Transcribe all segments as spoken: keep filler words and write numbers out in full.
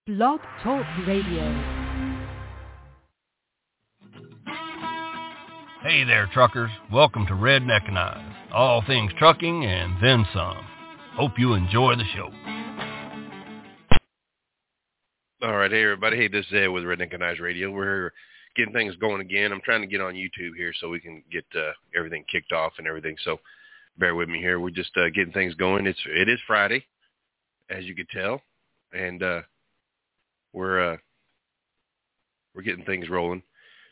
Blog Talk Radio. Hey there, truckers. Welcome to Redneckinize, all things trucking and then some. Hope you enjoy the show. All right, hey, everybody. Hey, this is Ed with Redneckinize Radio. We're getting things going again. I'm trying to get on YouTube here so we can get uh, everything kicked off and everything, so bear with me here. We're just uh, getting things going. It's, it is Friday, as you could tell, and uh, we're, uh, we're getting things rolling.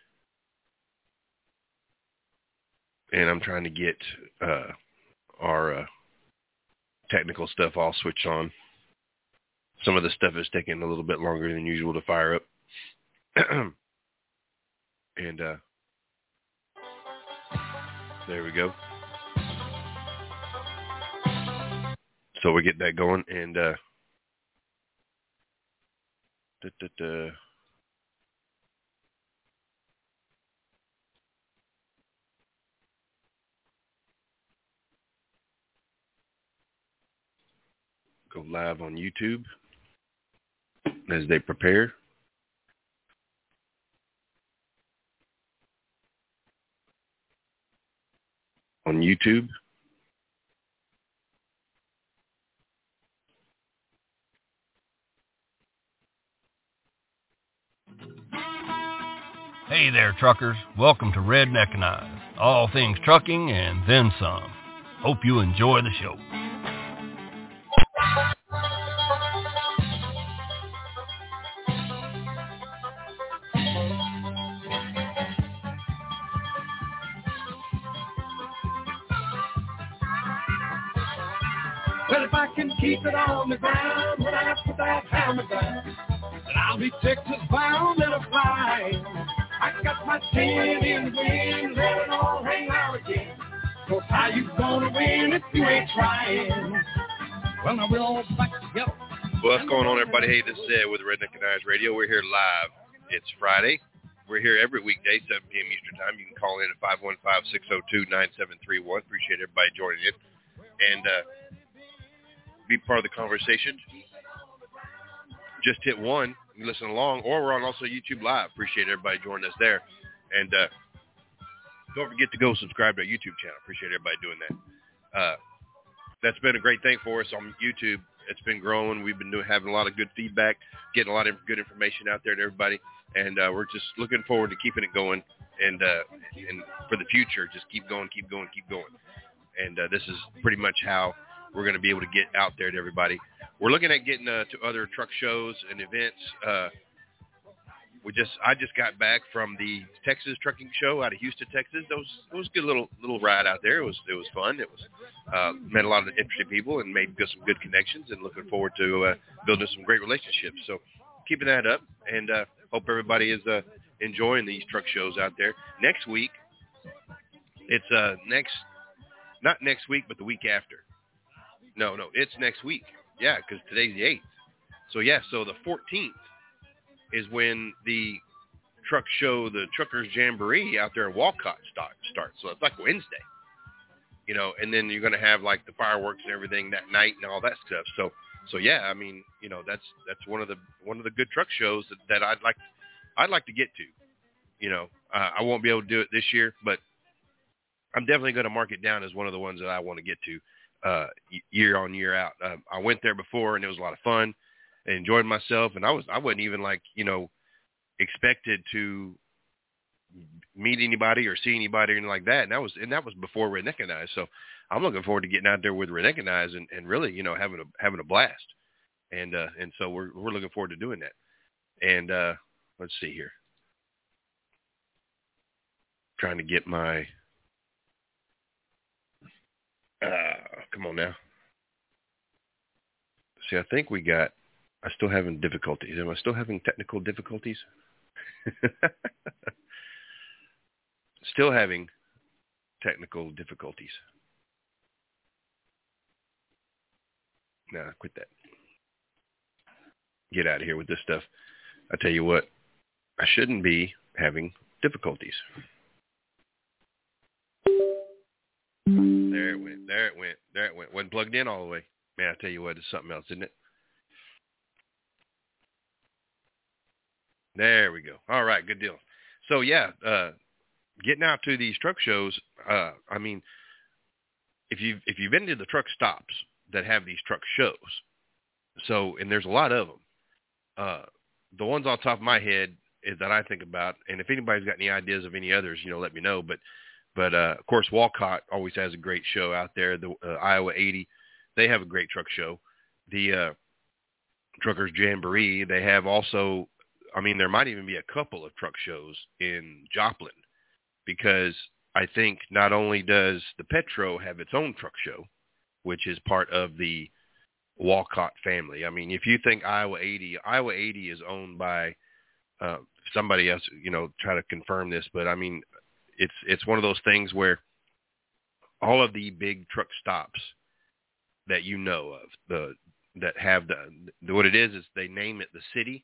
And I'm trying to get uh, our uh, technical stuff all switched on. Some of the stuff is taking a little bit longer than usual to fire up. and uh, there we go. So we get that going. And uh, da, da, da. Go live on YouTube as they prepare. On YouTube. Hey there, truckers. Welcome to Redneckinize, all things trucking and then some. Hope you enjoy the show. Well, if I can keep it on the ground when I put that hammer down, then I'll be Texas bound and a flying. I got my tin in the wind, let it all hang out again. So how you gonna win if you ain't trying? Well, now we're all back together. Well, what's going on, everybody? Hey, this is Ed with Redneckinize Radio. We're here live. It's Friday. We're here every weekday, seven p.m. Eastern Time. You can call in at five one five, six oh two, nine seven three one. Appreciate everybody joining in. And, uh, be part of the conversation. Just hit one and listen along, or we're on also YouTube Live. Appreciate everybody joining us there. And uh, don't forget to go subscribe to our YouTube channel. Appreciate everybody doing that. Uh, that's been a great thing for us on YouTube. It's been growing. We've been doing, having a lot of good feedback, getting a lot of good information out there to everybody. And uh, we're just looking forward to keeping it going. And, uh, and for the future, just keep going, keep going, keep going. And uh, this is pretty much how we're going to be able to get out there to everybody. We're looking at getting uh, to other truck shows and events. Uh, we just, I just got back from the Texas Trucking Show out of Houston, Texas. That was, it was a good little little ride out there. It was it was fun. It was uh, met a lot of interesting people and made some good connections. And looking forward to uh, building some great relationships. So keeping that up, and uh, hope everybody is uh, enjoying these truck shows out there. Next week, it's uh, next, not next week, but the week after. No, no, it's next week. Yeah, because today's the eighth. So, yeah, so the fourteenth is when the truck show, the Truckers Jamboree out there in Walcott start, starts. So it's like Wednesday, you know, and then you're going to have, like, the fireworks and everything that night and all that stuff. So, so yeah, I mean, you know, that's that's one of the one of the good truck shows that, that I'd like I'd like to get to. You know, uh, I won't be able to do it this year, but I'm definitely going to mark it down as one of the ones that I want to get to. Uh, year on, year out. Uh, I went there before and it was a lot of fun. I enjoyed myself, and I was, I wasn't even like, you know, expected to meet anybody or see anybody or anything like that. And that was, and that was before Redneckinize. So I'm looking forward to getting out there with Redneckinize and, and really, you know, having a, having a blast. And, uh, and so we're, we're looking forward to doing that. And, uh, let's see here. Trying to get my, Uh, come on now. See, I think we got, I'm still having difficulties. Am I still having technical difficulties? Still having technical difficulties. Nah, quit that. Get out of here with this stuff. I tell you what, I shouldn't be having difficulties. There it went. There it went. There it went. Wasn't plugged in all the way. Man, I tell you what, it's something else, isn't it? There we go. All right, good deal. So, yeah, uh, getting out to these truck shows, uh, I mean, if you've, if you've been to the truck stops that have these truck shows, so, and there's a lot of them, uh, the ones on top of my head is that I think about, and if anybody's got any ideas of any others, you know, let me know. But, but uh, of course, Walcott always has a great show out there. The uh, Iowa eighty, they have a great truck show. The uh, Truckers Jamboree, they have also, I mean, there might even be a couple of truck shows in Joplin, because I think not only does the Petro have its own truck show, which is part of the Walcott family. I mean, if you think Iowa eighty, Iowa eighty is owned by uh, somebody else, you know, try to confirm this, but I mean, it's it's one of those things where all of the big truck stops that you know of, the that have the, the what it is is they name it the city,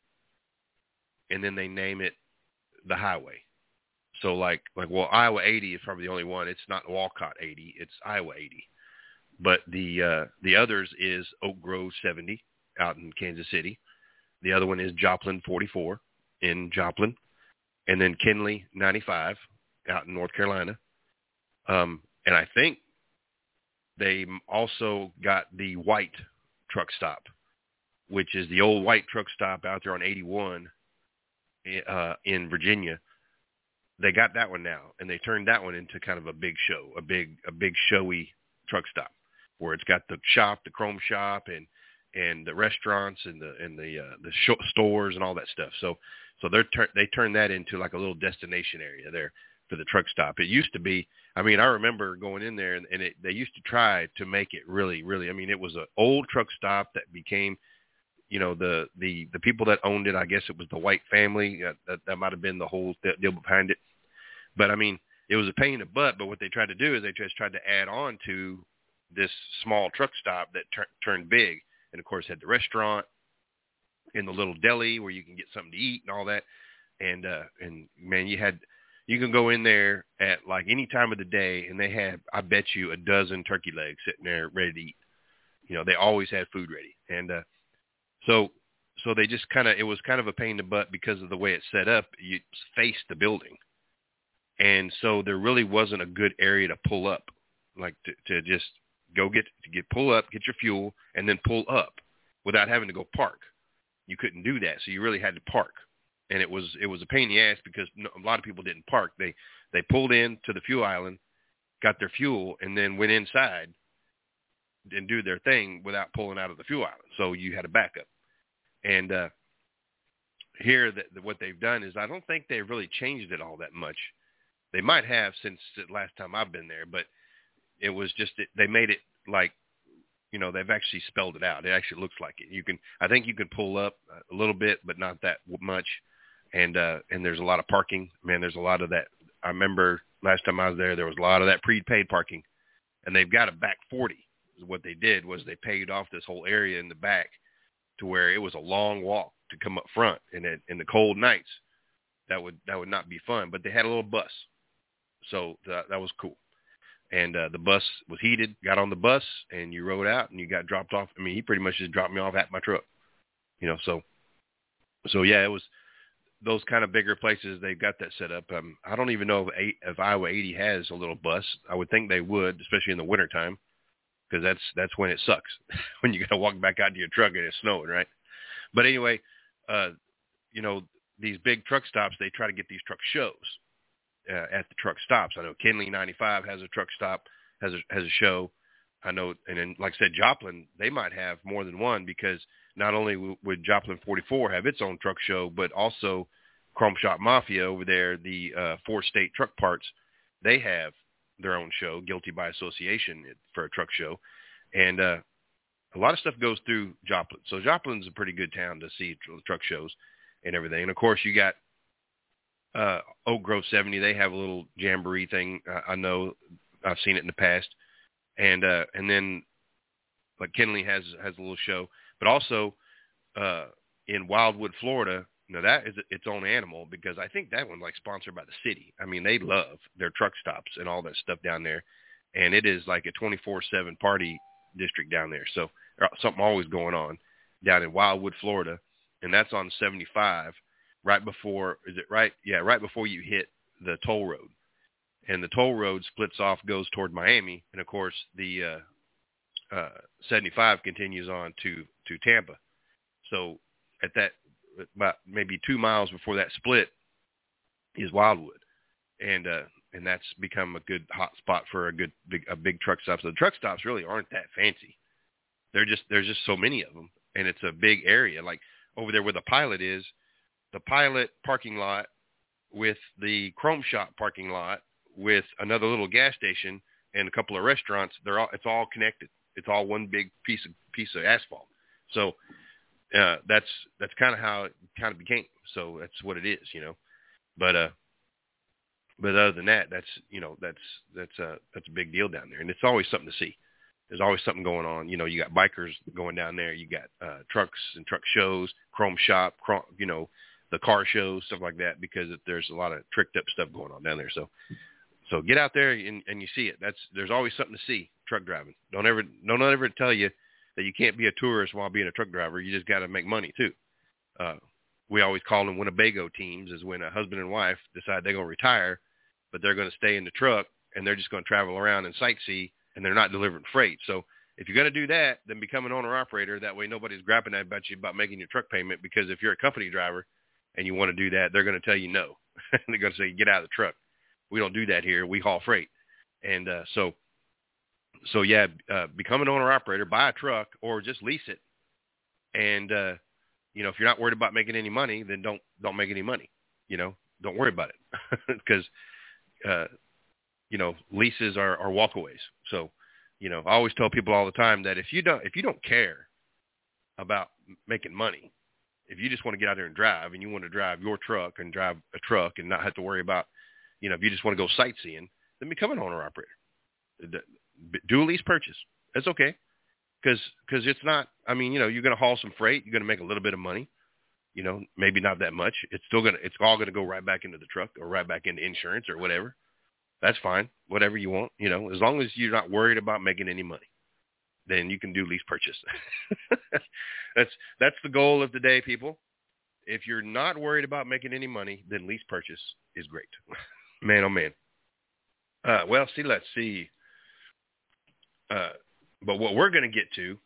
and then they name it the highway. So like like well, Iowa eighty is probably the only one. It's not Walcott eighty, it's Iowa eighty. But the uh, the others is Oak Grove seventy out in Kansas City. The other one is Joplin forty-four in Joplin, and then Kinley ninety-five out in North Carolina. Um, and I think they also got the White truck stop, which is the old White truck stop out there on eighty-one uh, in Virginia. They got that one now, and they turned that one into kind of a big show, a big a big showy truck stop, where it's got the shop, the chrome shop, and and the restaurants and the and the uh, the sh- stores and all that stuff. So so they're tur- they turned that into like a little destination area there for the truck stop. It used to be, I mean, I remember going in there, and, and it, they used to try to make it really, really, I mean, it was an old truck stop that became, you know, the the the people that owned it, I guess it was the White family. Uh, that that might have been the whole deal behind it. But I mean, it was a pain in the butt. But what they tried to do is they just tried to add on to this small truck stop that tur- turned big, and of course had the restaurant and the little deli where you can get something to eat and all that. And uh, and man, you had you can go in there at like any time of the day, and they had, I bet you, a dozen turkey legs sitting there ready to eat. You know, they always had food ready, and uh, so so they just kind of, it was kind of a pain in the butt because of the way it's set up. You face the building, and so there really wasn't a good area to pull up, like to, to just go get to get pull up, get your fuel, and then pull up without having to go park. You couldn't do that, so you really had to park. And it was it was a pain in the ass because a lot of people didn't park. They they pulled in to the fuel island, got their fuel, and then went inside and do their thing without pulling out of the fuel island. So you had a backup. And uh, here, the, the, what they've done is I don't think they've really changed it all that much. They might have since the last time I've been there, but it was just they made it like, you know, they've actually spelled it out. It actually looks like it. You can, I think you can pull up a little bit, but not that much. And, uh, and there's a lot of parking, man. There's a lot of that. I remember last time I was there, there was a lot of that prepaid parking, and they've got a back forty. What they did was they paid off this whole area in the back to where it was a long walk to come up front. And in, in the cold nights, that would, that would not be fun, but they had a little bus. So that, that was cool. And uh, the bus was heated, got on the bus, and you rode out, and you got dropped off. I mean, he pretty much just dropped me off at my truck, you know. So, so yeah, it was those kind of bigger places. They've got that set up. Um, I don't even know if, eight, if Iowa eighty has a little bus. I would think they would, especially in the wintertime, because that's that's when it sucks, when you got to walk back out to your truck and it's snowing, right? But anyway, uh, you know, these big truck stops, they try to get these truck shows. Uh, at the truck stops. I know Kinley ninety-five has a truck stop, has a, has a show. I know, and then like I said, Joplin, they might have more than one, because not only w- would Joplin forty-four have its own truck show, but also Chrome Shop Mafia over there, the uh, Four State Truck Parts, they have their own show, Guilty by Association, for a truck show. And uh, a lot of stuff goes through Joplin. So Joplin's a pretty good town to see tr- truck shows and everything. And, of course, you got Uh, Oak Grove seventy, they have a little jamboree thing. Uh, I know I've seen it in the past. And, uh, and then like Kinley has, has a little show, but also, uh, in Wildwood, Florida, now that is its own animal, because I think that one's like sponsored by the city. I mean, they love their truck stops and all that stuff down there. And it is like a twenty-four seven party district down there. So something always going on down in Wildwood, Florida. And that's on seventy-five. right before, is it right? Yeah, right before you hit the toll road. And the toll road splits off, goes toward Miami. And, of course, the uh, uh, seventy-five continues on to, to Tampa. So at that, about maybe two miles before that split is Wildwood. And uh, and that's become a good hot spot for a good big a big truck stop. So the truck stops really aren't that fancy. They're just there's just so many of them, and it's a big area. Like over there where the Pilot is, the Pilot parking lot with the Chrome Shop parking lot with another little gas station and a couple of restaurants. They're all it's all connected. It's all one big piece of piece of asphalt. So uh, that's that's kind of how it kind of became. So that's what it is, you know. But uh. But other than that, that's, you know, that's, that's a, that's a big deal down there. And it's always something to see. There's always something going on. You know, you got bikers going down there. You got uh, trucks and truck shows, Chrome Shop, chrome, you know, the car shows, stuff like that, because there's a lot of tricked up stuff going on down there. So, so get out there and, and you see it. That's, there's always something to see, truck driving. Don't ever, don't ever tell you that you can't be a tourist while being a truck driver. You just got to make money too. Uh, we always call them Winnebago teams, is when a husband and wife decide they're going to retire, but they're going to stay in the truck and they're just going to travel around and sightsee, and they're not delivering freight. So if you're going to do that, then become an owner-operator. That way nobody's grabbing at you about making your truck payment, because if you're a company driver and you want to do that, they're going to tell you no. They're going to say, get out of the truck. We don't do that here. We haul freight. And uh, so, so yeah, uh, become an owner-operator, buy a truck, or just lease it. And, uh, you know, if you're not worried about making any money, then don't don't make any money. You know, don't worry about it, because, uh, you know, leases are, are walkaways. So, you know, I always tell people all the time that if you don't if you don't care about making money, if you just want to get out there and drive, and you want to drive your truck and drive a truck and not have to worry about, you know, if you just want to go sightseeing, then become an owner operator. Do a lease purchase. That's okay. Because because it's not, I mean, you know, you're going to haul some freight. You're going to make a little bit of money, you know, maybe not that much. It's still going to, it's all going to go right back into the truck or right back into insurance or whatever. That's fine. Whatever you want, you know, as long as you're not worried about making any money, then you can do lease purchase. that's, that's the goal of the day, people. If you're not worried about making any money, then lease purchase is great. Man, oh man. Uh, well, see, let's see. Uh, But what we're going to get to,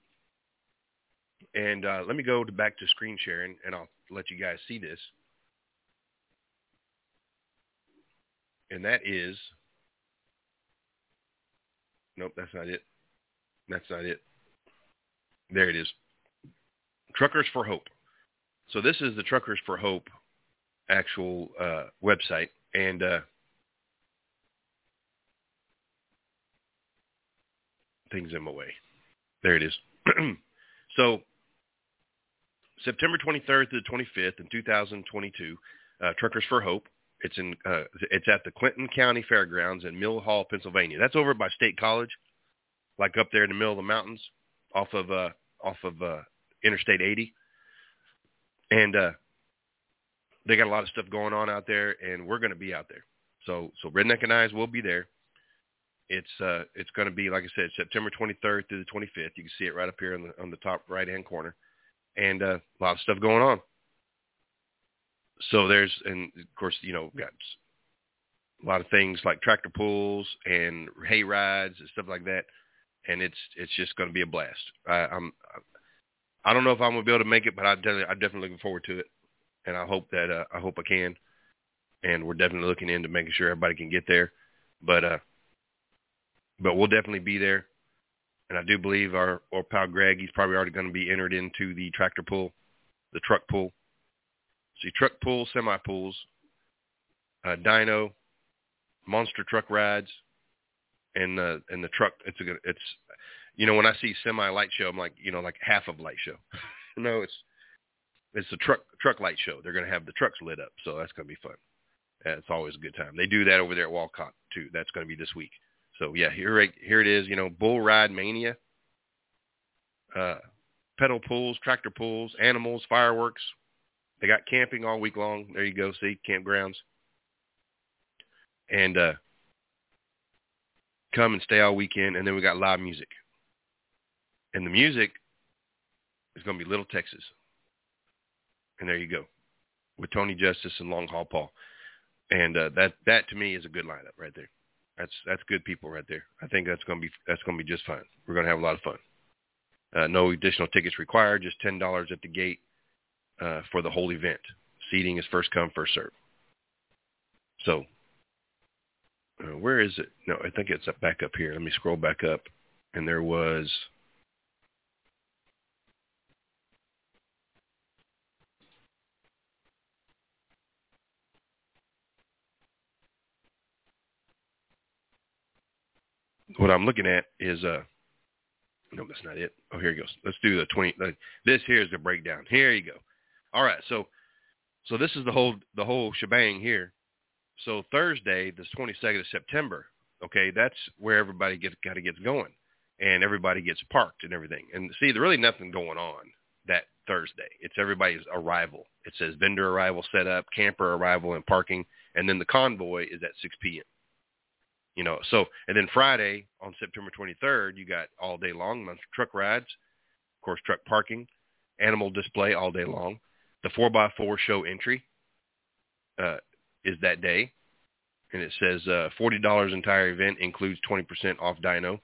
and uh, let me go to back to screen sharing, and I'll let you guys see this. And that is, nope, that's not it. That's not it. There it is. Truckers for Hope. So this is the Truckers for Hope actual uh, website, and uh, things in my way. There it is. So September twenty-third to the twenty-fifth in two thousand twenty-two, uh, Truckers for Hope. It's in uh, it's at the Clinton County Fairgrounds in Mill Hall, Pennsylvania. That's over by State College, like up there in the middle of the mountains, off of uh, off of uh, Interstate eighty. And uh, they got a lot of stuff going on out there, and we're going to be out there. So so Redneck and Eyes will be there. It's uh, it's going to be, like I said, September twenty-third through the twenty-fifth. You can see it right up here on the, on the top right-hand corner. And uh, a lot of stuff going on. So there's, and of course, you know, got a lot of things like tractor pulls and hay rides and stuff like that. And it's it's just going to be a blast. I, I'm I don't know if I'm going to be able to make it, but I definitely, I'm definitely looking forward to it. And I hope that uh, I hope I can. And we're definitely looking into making sure everybody can get there. But uh, But we'll definitely be there. And I do believe our, our pal Greg, he's probably already going to be entered into the tractor pull, the truck pull. See, truck pull, semi-pulls, uh, dyno, monster truck rides, and, uh, and the truck, it's, a, it's, you know, when I see semi-light show, I'm like, you know, like half of light show. No, it's, it's the truck, truck light show. They're going to have the trucks lit up, so that's going to be fun. Uh, it's always a good time. They do that over there at Walcott, too. That's going to be this week. So, yeah, here here it is, you know, bull ride mania, uh, pedal pulls, tractor pulls, animals, fireworks. They got camping all week long. There you go, see, campgrounds. And uh, come and stay all weekend, and then we got live music. And the music is going to be Little Texas. And there you go. with Tony Justice and Long Haul Paul. And uh, that, that to me is a good lineup right there. That's that's good people right there. I think that's going to be that's going to be just fine. We're going to have a lot of fun. Uh, no additional tickets required, just ten dollars at the gate uh, for the whole event. Seating is first come, first serve. So uh, where is it? No, I think it's up back up here. Let me scroll back up. And there was what I'm looking at is uh no, that's not it. Oh, here it goes. Let's do the twenty. Uh, this here is the breakdown. Here you go. All right, so so this is the whole the whole shebang here. So Thursday, the twenty-second of September. Okay, that's where everybody gets got to get going, and everybody gets parked and everything. And see, there's really nothing going on that Thursday. It's everybody's arrival. It says vendor arrival set up, camper arrival and parking, and then the convoy is at six p.m. You know, so, and then Friday on September twenty-third, you got all day long, truck rides, of course, truck parking, animal display all day long. The four by four show entry uh, is that day, and it says uh, forty dollars entire event includes twenty percent off dyno.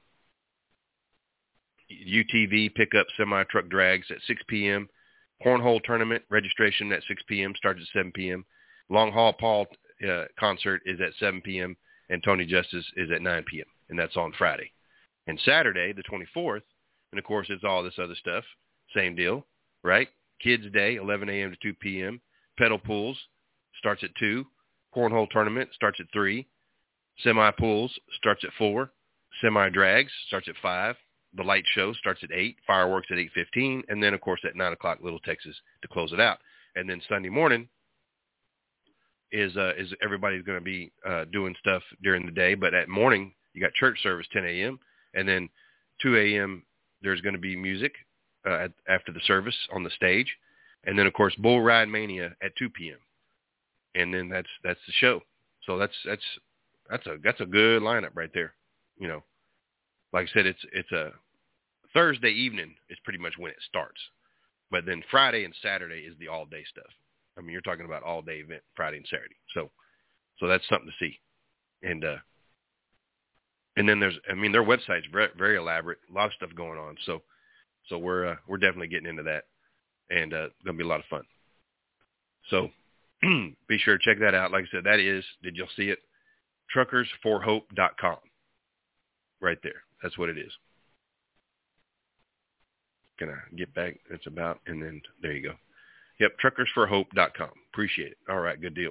U T V pickup semi-truck drags at six p.m. Cornhole tournament registration at six p.m. starts at seven p.m. Long Haul Paul uh, concert is at seven p.m. and Tony Justice is at nine p.m., and that's on Friday. And Saturday, the twenty-fourth, and of course it's all this other stuff, same deal, right? Kids Day, eleven a.m. to two p.m. Pedal pools starts at two. Cornhole tournament starts at three. Semi-pools starts at four. Semi-drags starts at five. The light show starts at eight. Fireworks at eight fifteen. And then, of course, at nine o'clock, Little Texas to close it out. And then Sunday morning, is uh, is everybody's going to be uh, doing stuff during the day. But at morning, you got church service, ten a.m. And then two a.m., there's going to be music uh, at, after the service on the stage. And then, of course, Bull Ride Mania at two p.m. And then that's that's the show. So that's that's that's a that's a good lineup right there. You know, like I said, it's it's a Thursday evening is pretty much when it starts. But then Friday and Saturday is the all-day stuff. I mean, you're talking about all-day event, Friday and Saturday. So, so that's something to see. And, uh, and then there's, I mean, their website's very, very elaborate, a lot of stuff going on. So, so we're, uh, we're definitely getting into that, and, uh, going to be a lot of fun. So be sure to check that out. Like I said, that is, did you see it? truckers for hope dot com right there. That's what it is. Can I get back? It's about, and then there you go. Yep, truckers for hope dot com. Appreciate it. All right, good deal.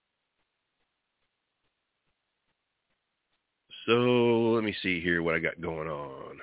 So let me see here what I got going on.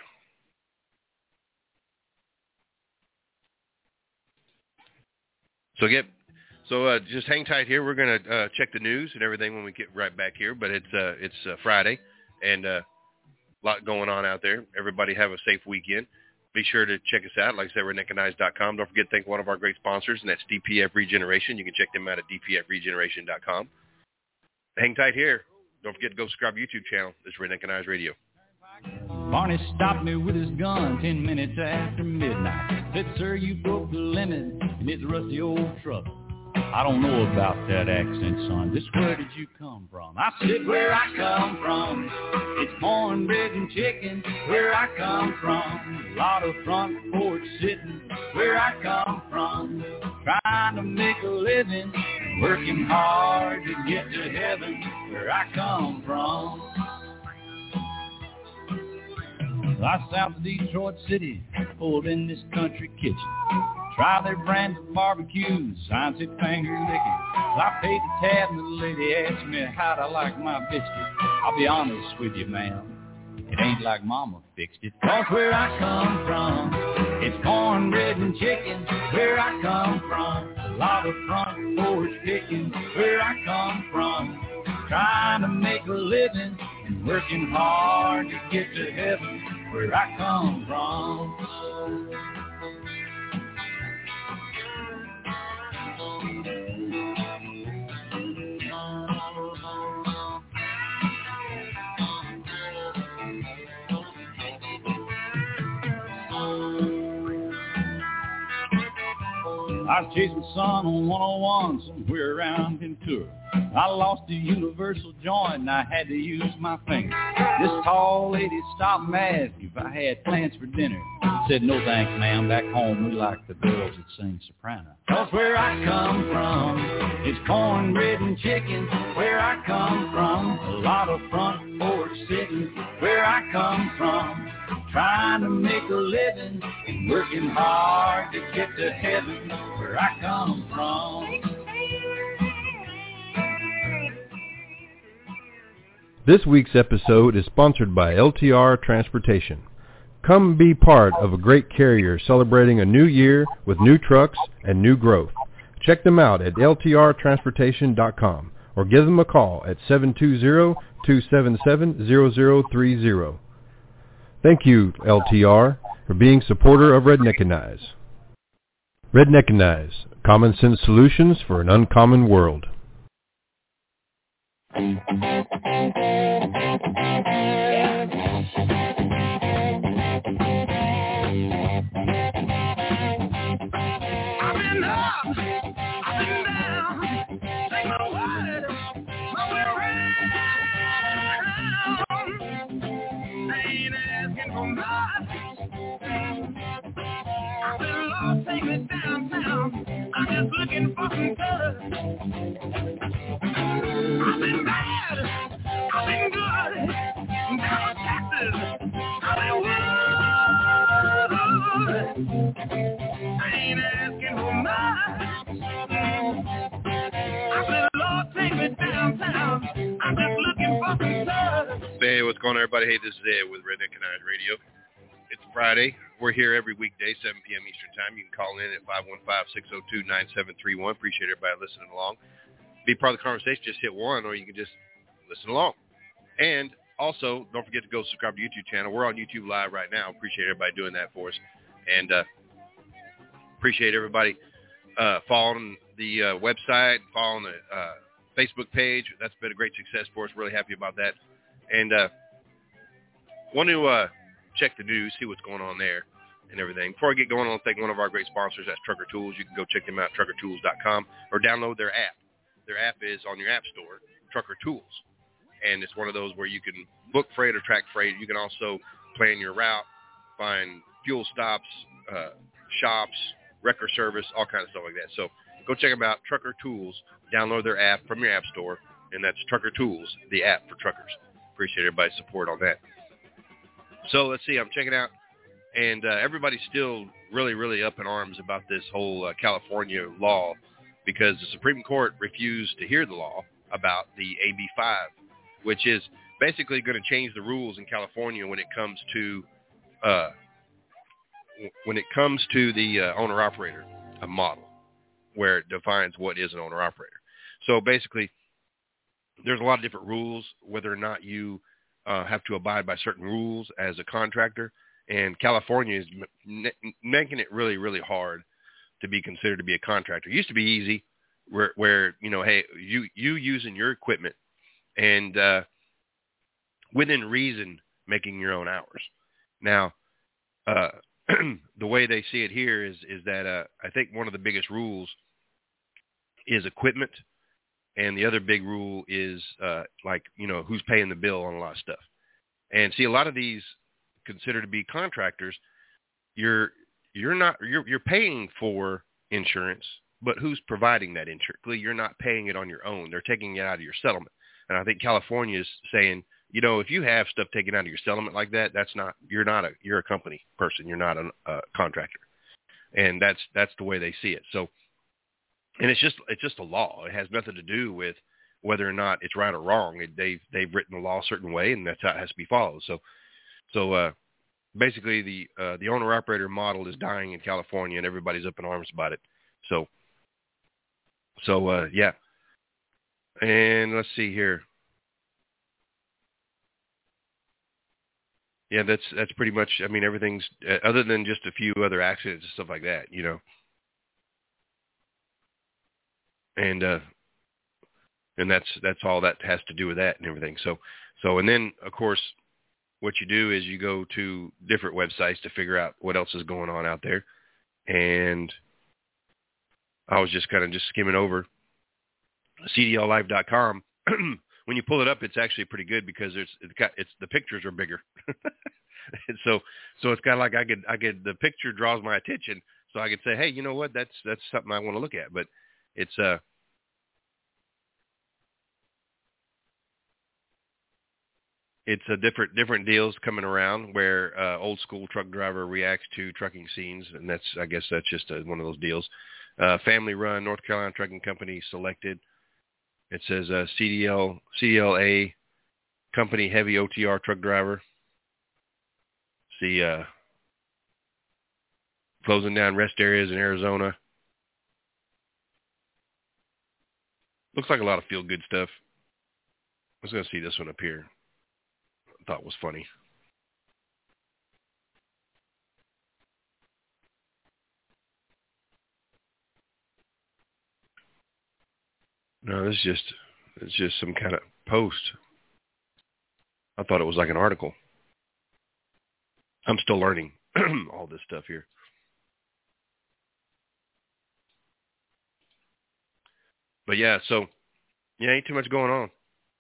So get, so uh, just hang tight here. We're gonna uh, check the news and everything when we get right back here. But it's uh, it's uh, Friday, and a uh, lot going on out there. Everybody have a safe weekend. Be sure to check us out. Like I said, redneck and eyes dot com. Don't forget to thank one of our great sponsors, and that's D P F Regeneration. You can check them out at D P F regeneration dot com. Hang tight here. Don't forget to go subscribe to our YouTube channel. This is Redneck and Eyes Radio. Barney stopped me with his gun ten minutes after midnight. Said, sir, you broke the limit in his rusty old truck. I don't know about that accent, son. Just where did you come from? I said, where I come from, it's cornbread and chicken. Where I come from, a lot of front porch sitting. Where I come from, trying to make a living, working hard to get to heaven. Where I come from. I south of Detroit City, pulled in this country kitchen. Try their brand of barbecues, I said finger licking. I paid the tab and the lady asked me how'd I like my biscuit. I'll be honest with you, ma'am, it ain't like mama fixed it. Cause where I come from, it's cornbread and chicken. Where I come from, a lot of front porch picking. Where I come from, trying to make a living and working hard to get to heaven. Where I come from. I was chasing sun on one oh one somewhere around Ventura. I lost the universal joint and I had to use my finger. This tall lady stopped and asked if I had plans for dinner. I said, no thanks, ma'am. Back home we like the girls that sing soprano. Cause where I come from, it's cornbread and chicken. Where I come from, a lot of front porch sitting. Where I come from, trying to make a living and working hard to get to heaven. Where I come from. This week's episode is sponsored by L T R Transportation. Come be part of a great carrier celebrating a new year with new trucks and new growth. Check them out at L T R transportation dot com or give them a call at seven two zero, two seven seven, zero zero three zero. Thank you, L T R, for being supporter of Redneckinize. Redneckinize, common sense solutions for an uncommon world. Take me downtown. I'm just looking for some color. I've been bad. I've been good. Down Texas. I've been good. I ain't asking for much. I said, Lord, take me downtown. I'm just looking for some color. Hey, what's going on, everybody? Hey, this is Ed with Redneckinize Radio. It's Friday. We're here every weekday, seven p.m. Eastern Time. You can call in at five one five, six oh two, nine seven three one. Appreciate everybody listening along. Be part of the conversation, just hit one, or you can just listen along. And also, don't forget to go subscribe to the YouTube channel. We're on YouTube Live right now. Appreciate everybody doing that for us. And uh, appreciate everybody uh, following the uh, website, following the uh, Facebook page. That's been a great success for us. Really happy about that. And uh, want to... Uh, check the news, see what's going on there and everything. Before I get going on, thank one of our great sponsors, that's Trucker Tools. You can go check them out, trucker tools dot com, or download their app. Their app is on your app store, Trucker Tools. And it's one of those where you can book freight or track freight. You can also plan your route, find fuel stops, uh, shops, wrecker service, all kinds of stuff like that. So go check them out, Trucker Tools. Download their app from your app store, and that's Trucker Tools, the app for truckers. Appreciate everybody's support on that. So let's see, I'm checking out, and uh, everybody's still really, really up in arms about this whole uh, California law because the Supreme Court refused to hear the law about the A B five, which is basically going to change the rules in California when it comes to uh, when it comes to the uh, owner-operator model, where it defines what is an owner-operator. So basically, there's a lot of different rules, whether or not you Uh, have to abide by certain rules as a contractor, and California is m- making it really, really hard to be considered to be a contractor. It used to be easy, where, where you know, hey, you you using your equipment and uh, within reason making your own hours. Now, uh, the way they see it here is is that uh, I think one of the biggest rules is equipment. And the other big rule is, uh, like, you know, who's paying the bill on a lot of stuff. And see, a lot of these considered to be contractors, you're you're not you're you're paying for insurance, but who's providing that insurance? You're not paying it on your own. They're taking it out of your settlement. And I think California is saying, you know, if you have stuff taken out of your settlement like that, that's not you're not a you're a company person. You're not a, a contractor. And that's that's the way they see it. So. And it's just it's just a law. It has nothing to do with whether or not it's right or wrong. It, they've they've written the law a certain way, and that's how it has to be followed. So, so uh, basically, the uh, the owner operator model is dying in California, and everybody's up in arms about it. So, so uh, yeah. And let's see here. Yeah, that's that's pretty much. I mean, everything's uh, other than just a few other accidents and stuff like that, you know. And uh, and that's that's all that has to do with that and everything. So so and then of course, what you do is you go to different websites to figure out what else is going on out there, and I was just kind of just skimming over C D L live dot com. When you pull it up, it's actually pretty good because there's it's got it's the pictures are bigger. And so so it's kind of like I could I could the picture draws my attention, so I could say, hey, you know what, that's that's something I want to look at. But it's uh it's a different different deals coming around where uh, old school truck driver reacts to trucking scenes, and that's I guess that's just a, one of those deals. Uh, family run North Carolina trucking company selected. It says uh, C D L C D L A company heavy O T R truck driver. See, uh, closing down rest areas in Arizona. Looks like a lot of feel good stuff. I was going to see this one up here. I thought it was funny. No, this is just it's just some kind of post. I thought it was like an article. I'm still learning all this stuff here. But yeah, so yeah, ain't too much going on.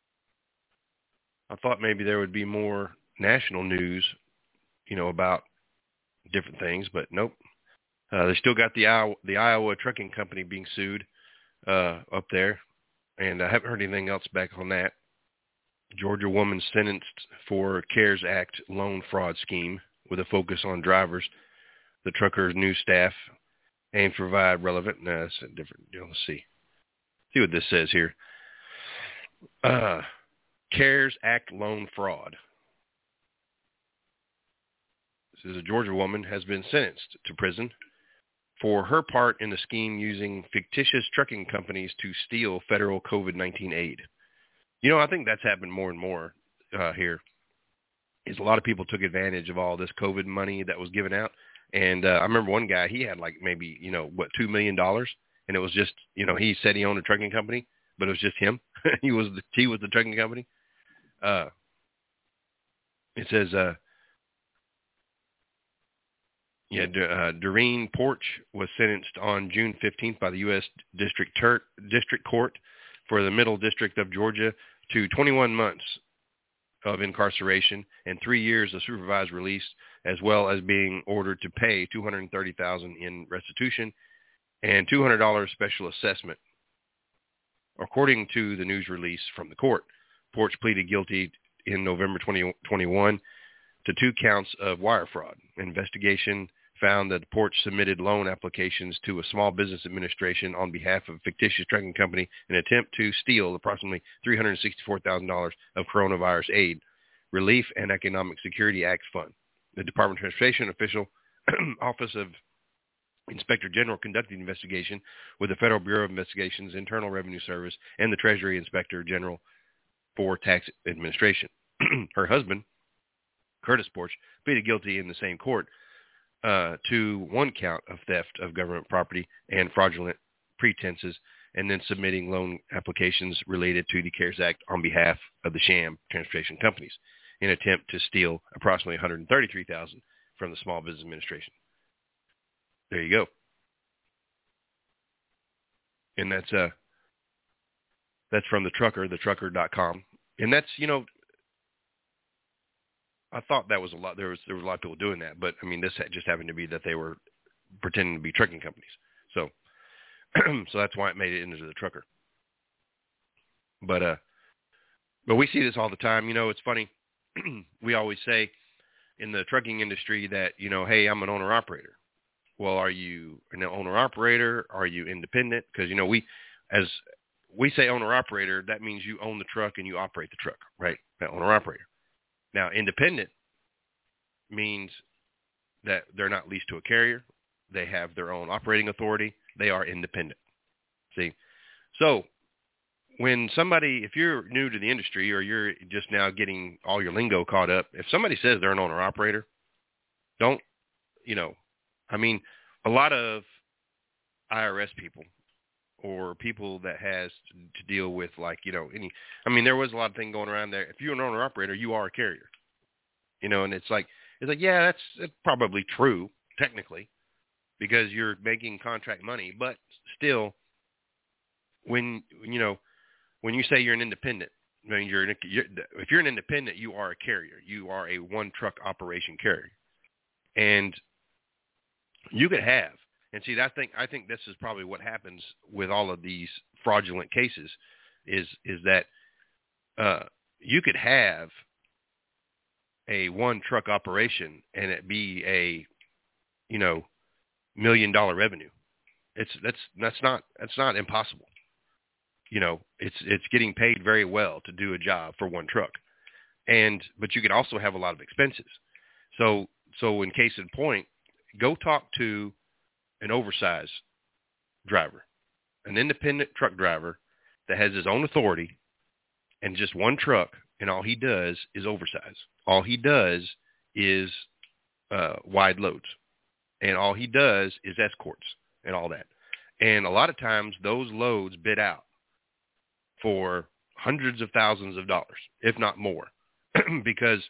I thought maybe there would be more national news, you know, about different things, but nope. Uh, they still got the Iowa, the Iowa trucking company being sued uh, up there, and I haven't heard anything else back on that. Georgia woman sentenced for CARES Act loan fraud scheme with a focus on drivers. The trucker's new staff aim to provide relevant. No, that's a different. You know, let's see. See what this says here. Uh, CARES Act loan fraud. This is a Georgia woman has been sentenced to prison for her part in the scheme using fictitious trucking companies to steal federal COVID nineteen aid. You know, I think that's happened more and more uh, here. Is a lot of people took advantage of all this COVID money that was given out. And uh, I remember one guy, he had like maybe, you know, what, two million dollars. And it was just, you know, he said he owned a trucking company, but it was just him. he was the, he was the trucking company. Uh, it says, uh, yeah, uh, Doreen Porch was sentenced on June fifteenth by the U S District Tur- District Court for the Middle District of Georgia to twenty-one months of incarceration and three years of supervised release, as well as being ordered to pay two hundred thirty thousand dollars in restitution and two hundred dollars special assessment. According to the news release from the court, Porch pleaded guilty in November twenty twenty-one to two counts of wire fraud. Investigation found that Porch submitted loan applications to a small business administration on behalf of a fictitious trucking company in an attempt to steal approximately three hundred sixty-four thousand dollars of coronavirus aid, Relief and Economic Security Act fund. The Department of Transportation official Office of Inspector General conducted the investigation with the Federal Bureau of Investigation's Internal Revenue Service and the Treasury Inspector General for Tax Administration. Her husband, Curtis Porch, pleaded guilty in the same court uh, to one count of theft of government property and fraudulent pretenses, and then submitting loan applications related to the CARES Act on behalf of the sham transportation companies in an attempt to steal approximately one hundred thirty-three thousand dollars from the Small Business Administration. There you go. And that's uh that's from the trucker, the trucker dot com. And that's, you know, I thought that was a lot. There was there was a lot of people doing that, but I mean, this just happened to be that they were pretending to be trucking companies. So, so that's why it made it into the trucker. But uh, but we see this all the time. You know, it's funny. We always say in the trucking industry that, you know, hey, I'm an owner operator. Well, are you an owner operator? Are you independent? Because, you know, we as we say owner operator, that means you own the truck and you operate the truck, right? That owner operator. Now, independent means that they're not leased to a carrier. They have their own operating authority. They are independent. See? So when somebody, if you're new to the industry or you're just now getting all your lingo caught up, if somebody says they're an owner operator, don't, you know, I mean, a lot of I R S people or people that has to deal with, like, you know, any, I mean, there was a lot of thing going around there. If you're an owner operator, you are a carrier, you know, and it's like, it's like, yeah, that's, that's probably true technically, because you're making contract money. But still, when, you know, when you say you're an independent, I mean, you're, you're if you're an independent, you are a carrier. You are a one truck operation carrier. And you could have, and see, I think, I think this is probably what happens with all of these fraudulent cases is, is that, uh, you could have a one truck operation and it be a, you know, million dollar revenue. It's, that's, that's not, that's not impossible. You know, it's, it's getting paid very well to do a job for one truck. And, but you could also have a lot of expenses. So, so in case in point, go talk to an oversized driver, an independent truck driver that has his own authority and just one truck, and all he does is oversize. All he does is uh, wide loads, and all he does is escorts and all that. And a lot of times those loads bid out for hundreds of thousands of dollars, if not more, because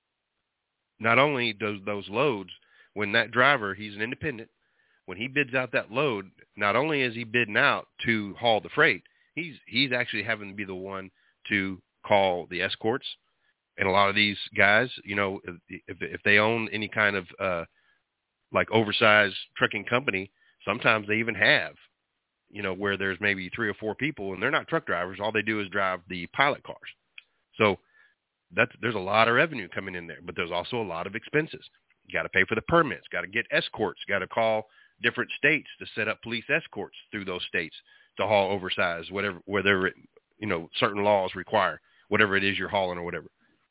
not only does those loads, when that driver, he's an independent, when he bids out that load, not only is he bidding out to haul the freight, he's he's actually having to be the one to call the escorts. And a lot of these guys, you know, if if they own any kind of uh, like oversized trucking company, sometimes they even have, you know, where there's maybe three or four people and they're not truck drivers. All they do is drive the pilot cars. So that's, there's a lot of revenue coming in there, but there's also a lot of expenses. You got to pay for the permits, got to get escorts, got to call different states to set up police escorts through those states to haul oversized, whatever, whatever, you know, certain laws require, whatever it is you're hauling or whatever.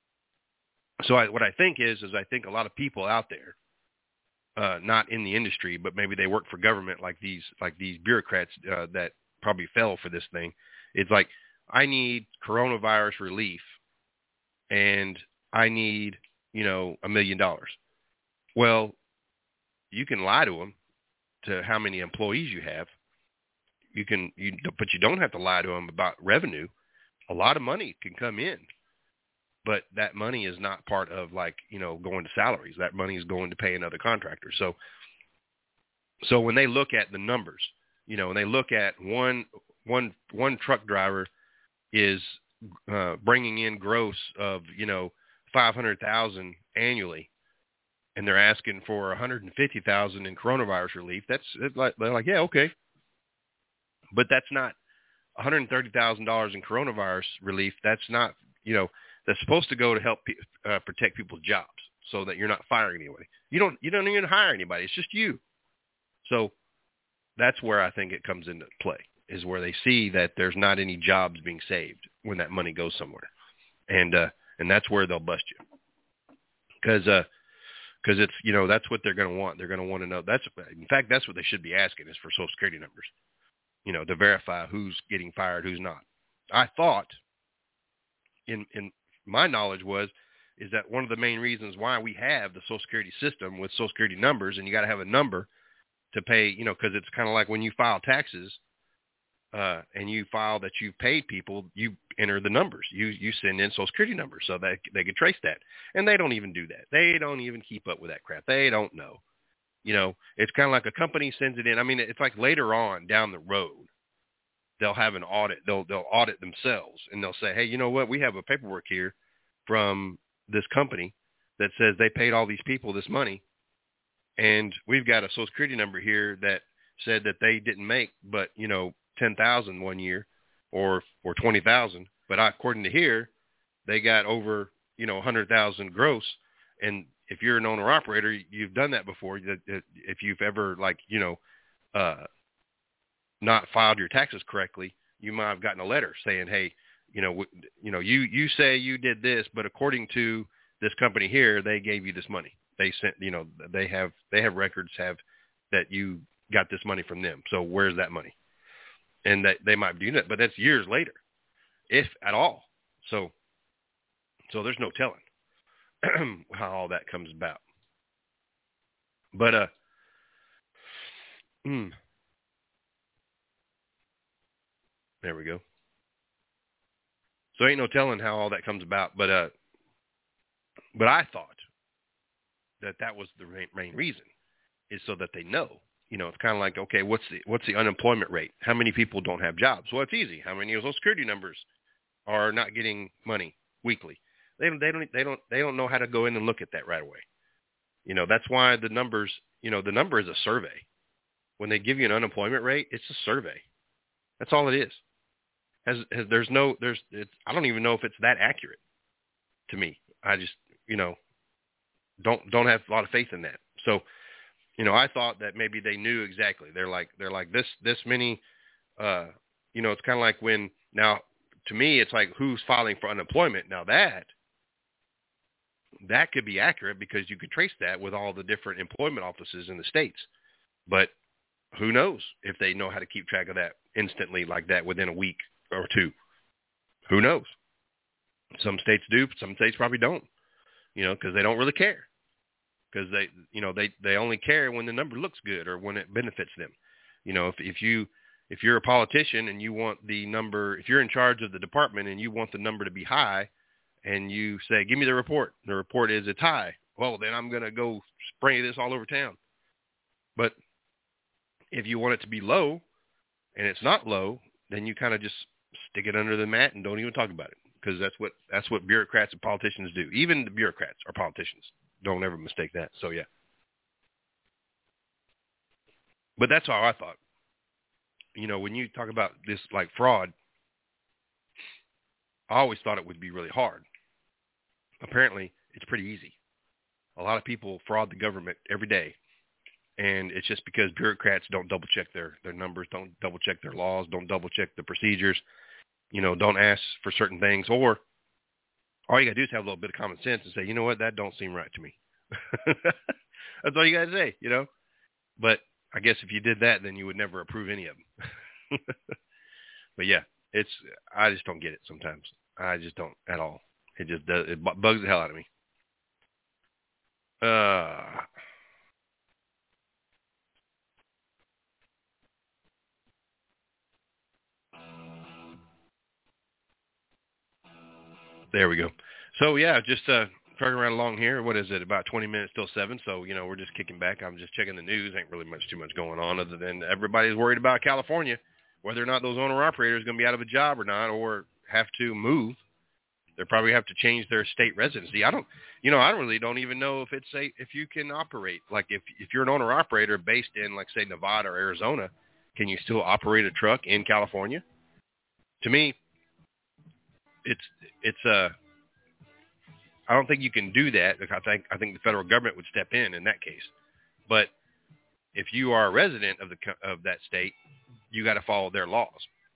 So I, what I think is, is I think a lot of people out there, uh, not in the industry, but maybe they work for government, like these, like these bureaucrats uh, that probably fell for this thing. It's like, I need coronavirus relief and I need, you know, a million dollars. Well, you can lie to them to how many employees you have. You can, you, but you don't have to lie to them about revenue. A lot of money can come in, but that money is not part of, like, you know, going to salaries. That money is going to pay another contractor. So, so when they look at the numbers, you know, and they look at one, one, one truck driver is uh, bringing in gross of, you know, five hundred thousand annually, and they're asking for one hundred fifty thousand in coronavirus relief. That's it's like, they're like, yeah, okay. But that's not one hundred thirty thousand dollars in coronavirus relief. That's not, you know, that's supposed to go to help pe- uh, protect people's jobs so that you're not firing anybody. You don't, you don't even hire anybody. It's just you. So that's where I think it comes into play, is where they see that there's not any jobs being saved when that money goes somewhere. And, uh, and that's where they'll bust you. Cause, uh, cause it's, you know, that's what they're going to want. They're going to want to know. That's, in fact, that's what they should be asking, is for Social Security numbers, you know, to verify who's getting fired, who's not. I thought in, in my knowledge was, is that one of the main reasons why we have the Social Security system with Social Security numbers, and you got to have a number to pay, you know, cause it's kind of like when you file taxes, uh, and you file that you've paid people, you enter the numbers, you, you send in Social Security numbers so that they could trace that. And they don't even do that. They don't even keep up with that crap. They don't know. You know, it's kind of like a company sends it in. I mean, it's like later on down the road, they'll have an audit. They'll, they'll audit themselves, and they'll say, hey, you know what? We have a paperwork here from this company that says they paid all these people this money. And we've got a Social Security number here that said that they didn't make, but, you know, ten thousand one year or, or twenty thousand. But according to here, they got over, you know, one hundred thousand gross. And if you're an owner operator, you've done that before. If you've ever, like, you know, uh, not filed your taxes correctly, you might have gotten a letter saying, hey, you know, w- you know, you, you say you did this, but according to this company here, they gave you this money. They sent, you know, they have, they have records have that you got this money from them. So where's that money? And that they might do that, but that's years later, if at all. So, so there's no telling how all that comes about. But, uh, mm, there we go. So ain't no telling how all that comes about, but, uh, but I thought that that was the main, main reason, is so that they know you know, it's kind of like, okay, what's the what's the unemployment rate? How many people don't have jobs? Well, it's easy. How many Social Security numbers are not getting money weekly? They don't they don't they don't they don't know how to go in and look at that right away. You know, that's why the numbers, you know, the number is a survey. When they give you an unemployment rate, it's a survey. That's all it is. Has, has there's no there's it's, I don't even know if it's that accurate to me. I just, you know, don't don't have a lot of faith in that. So, you know, I thought that maybe they knew exactly. They're like they're like this this many uh, you know, it's kind of like when now to me it's like who's filing for unemployment. Now that that could be accurate because you could trace that with all the different employment offices in the states. But who knows if they know how to keep track of that instantly like that within a week or two. Who knows? Some states do, some states probably don't, you know, because they don't really care. Because they, you know, they, they only care when the number looks good or when it benefits them. You know, if if you if you're a politician and you want the number, if you're in charge of the department and you want the number to be high, and you say, "Give me the report," the report is it's high. Well, then I'm going to go spray this all over town. But if you want it to be low, and it's not low, then you kind of just stick it under the mat and don't even talk about it, because that's what that's what bureaucrats and politicians do. Even the bureaucrats are politicians. Don't ever mistake that. So yeah. But that's how I thought. You know, when you talk about this like fraud, I always thought it would be really hard. Apparently, it's pretty easy. A lot of people fraud the government every day, and it's just because bureaucrats don't double check their, their numbers, don't double check their laws, don't double check the procedures, you know, don't ask for certain things, or all you got to do is have a little bit of common sense and say, you know what, that don't seem right to me. That's all you got to say, you know. But I guess if you did that, then you would never approve any of them. But yeah, it's I just don't get it sometimes. I just don't at all. It just does. It bugs the hell out of me. Uh, there we go. So yeah, just uh, trucking around along here. What is it? About twenty minutes till seven. So you know we're just kicking back. I'm just checking the news. Ain't really much too much going on other than everybody's worried about California, whether or not those owner operators are going to be out of a job or not, or have to move. They probably have to change their state residency. I don't, you know, I really don't even know if it's a, if you can operate. Like if, if you're an owner operator based in, like say Nevada or Arizona, can you still operate a truck in California? To me, it's, it's a, I don't think you can do that. I think, I think the federal government would step in in that case. But if you are a resident of the, of that state, you got to follow their laws.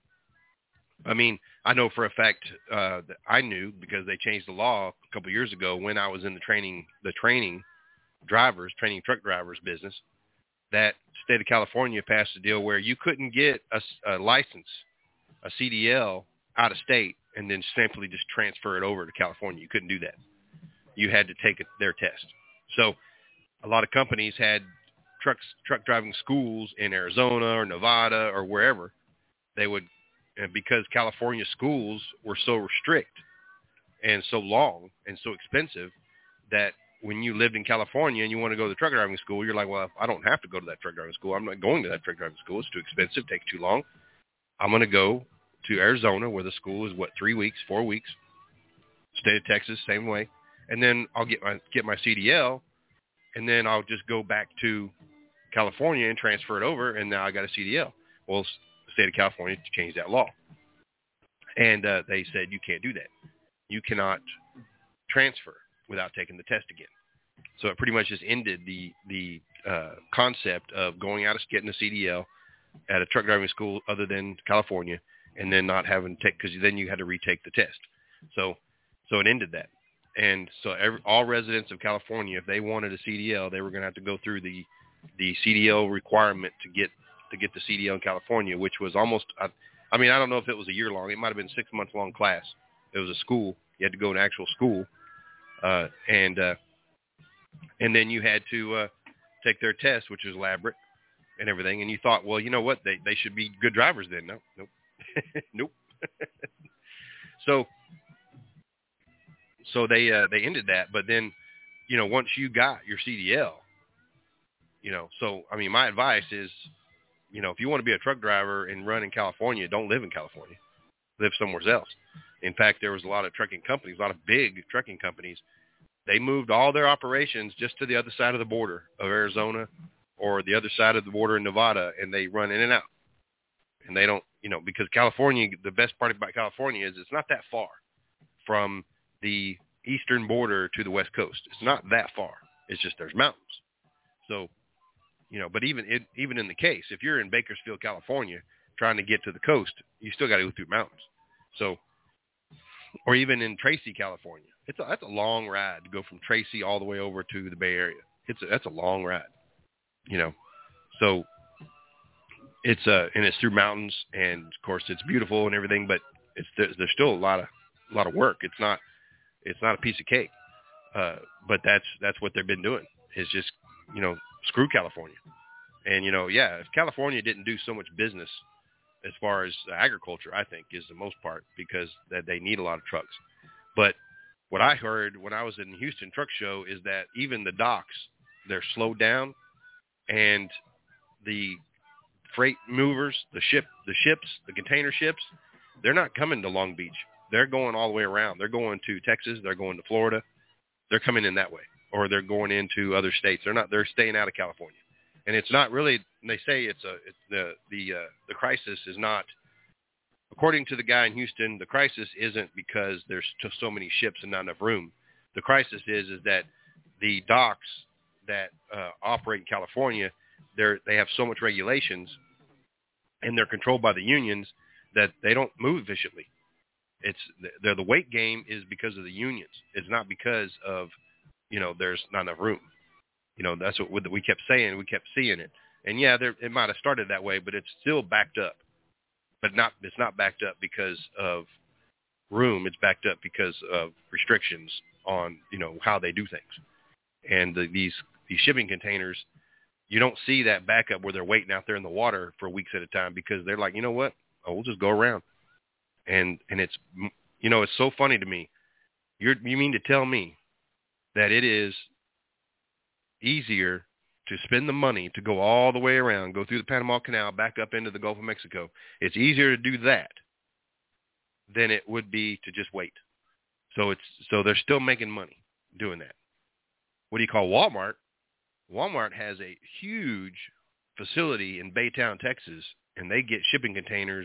I mean, I know for a fact uh, that I knew because they changed the law a couple of years ago when I was in the training, the training drivers, training truck drivers business, that state of California passed a deal where you couldn't get a, a license, a C D L out of state and then simply just transfer it over to California. You couldn't do that. You had to take it, their test. So a lot of companies had trucks, truck driving schools in Arizona or Nevada or wherever. They would, and because California schools were so strict and so long and so expensive that when you lived in California and you want to go to the truck driving school, you're like, well, I don't have to go to that truck driving school. I'm not going to that truck driving school. It's too expensive, takes too long. I'm going to go to Arizona where the school is, what, three weeks, four weeks. State of Texas, same way. And then I'll get my get my C D L, and then I'll just go back to California and transfer it over, and now I got a C D L. Well, the state of California changed that law. And uh, they said you can't do that. You cannot transfer without taking the test again. So it pretty much just ended the the uh, concept of going out and getting a C D L at a truck driving school other than California, and then not having to take, because then you had to retake the test. So so it ended that. And so every, all residents of California, if they wanted a C D L, they were going to have to go through the the C D L requirement to get to get the C D L in California, which was almost, I, I mean, I don't know if it was a year long. It might have been a six month long class. It was a school. You had to go to an actual school. Uh, and uh, and then you had to uh, take their test, which was elaborate and everything. And you thought, well, you know what? They they should be good drivers then. No, nope. Nope. so so they uh, they ended that. But then, you know, once you got your C D L, You know, so, I mean, my advice is, you know, if you want to be a truck driver and run in California, don't live in California. Live somewhere else. In fact, there was a lot of trucking companies, a lot of big trucking companies. They moved all their operations just to the other side of the border of Arizona or the other side of the border in Nevada, and they run in and out. And they don't, you know, because California, the best part about California is it's not that far from the eastern border to the west coast. It's not that far. It's just there's mountains. So, you know, but even it, even in the case, if you're in Bakersfield, California, trying to get to the coast, you still got to go through mountains. So, or even in Tracy, California, it's a, that's a long ride to go from Tracy all the way over to the Bay Area. It's a, that's a long ride, you know. So it's uh and it's through mountains, and of course it's beautiful and everything, but it's there's, there's still a lot of a lot of work. It's not it's not a piece of cake, uh, but that's that's what they've been doing. Is just you know screw California, and you know yeah if California didn't do so much business as far as agriculture, I think is the most part because that they need a lot of trucks. But what I heard when I was in the Houston Truck Show is that even the docks, they're slowed down, and the freight movers, the ship, the ships, the container ships, they're not coming to Long Beach. They're going all the way around. They're going to Texas. They're going to Florida. They're coming in that way, or they're going into other states. They're not. They're staying out of California. And it's not really. They say it's a it's the the uh, the crisis is not. According to the guy in Houston, the crisis isn't because there's just so many ships and not enough room. The crisis is is that the docks that uh, operate in California, they're they have so much regulations, and they're controlled by the unions that they don't move efficiently. It's the the weight game is because of the unions. It's not because of you know there's not enough room. You know that's what we kept saying. We kept seeing it, and yeah, there, it might have started that way, but it's still backed up. But not it's not backed up because of room. It's backed up because of restrictions on you know how they do things. And the, these these shipping containers, you don't see that backup where they're waiting out there in the water for weeks at a time because they're like, you know what? Oh, we'll just go around. And and it's you know it's so funny to me. You're you mean to tell me that it is easier to spend the money to go all the way around, go through the Panama Canal, back up into the Gulf of Mexico. It's easier to do that than it would be to just wait. So it's so they're still making money doing that. What do you call Walmart? Walmart has a huge facility in Baytown, Texas, and they get shipping containers,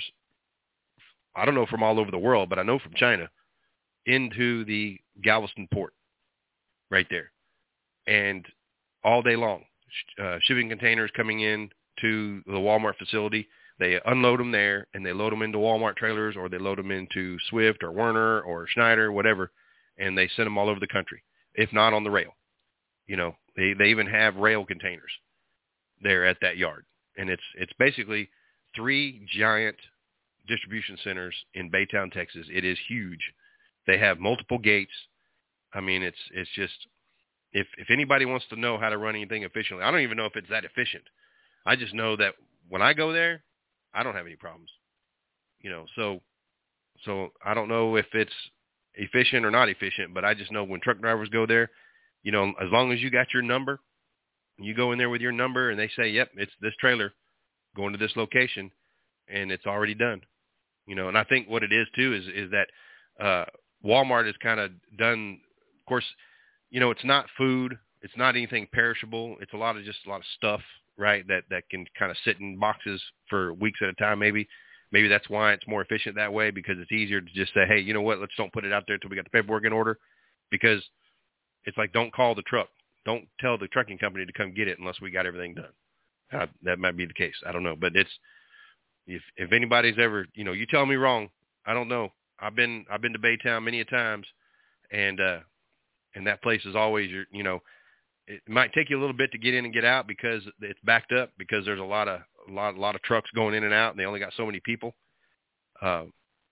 I don't know from all over the world, but I know from China, into the Galveston port right there. And all day long, uh, shipping containers coming in to the Walmart facility. They unload them there, and they load them into Walmart trailers, or they load them into Swift or Werner or Schneider, whatever, and they send them all over the country, if not on the rail. You know, they, they even have rail containers there at that yard. And it's it's basically three giant distribution centers in Baytown, Texas. It is huge. They have multiple gates. I mean, it's it's just, if if anybody wants to know how to run anything efficiently, I don't even know if it's that efficient. I just know that when I go there, I don't have any problems. You know, so so I don't know if it's efficient or not efficient, but I just know when truck drivers go there, you know, as long as you got your number, you go in there with your number and they say, yep, it's this trailer going to this location, and it's already done. You know, and I think what it is too is is that uh, Walmart has kind of done, of course, you know, it's not food, it's not anything perishable. It's a lot of just a lot of stuff, right, that, that can kind of sit in boxes for weeks at a time maybe. Maybe that's why it's more efficient that way, because it's easier to just say, hey, you know what, let's don't put it out there until we got the paperwork in order, because it's like, don't call the truck. Don't tell the trucking company to come get it unless we got everything done. Uh, that might be the case. I don't know. But it's, if if anybody's ever, you know, you tell me wrong, I don't know. I've been I've been to Baytown many a times, and uh, and that place is always, your, you know, it might take you a little bit to get in and get out because it's backed up, because there's a lot of a lot a lot of trucks going in and out, and they only got so many people. Uh,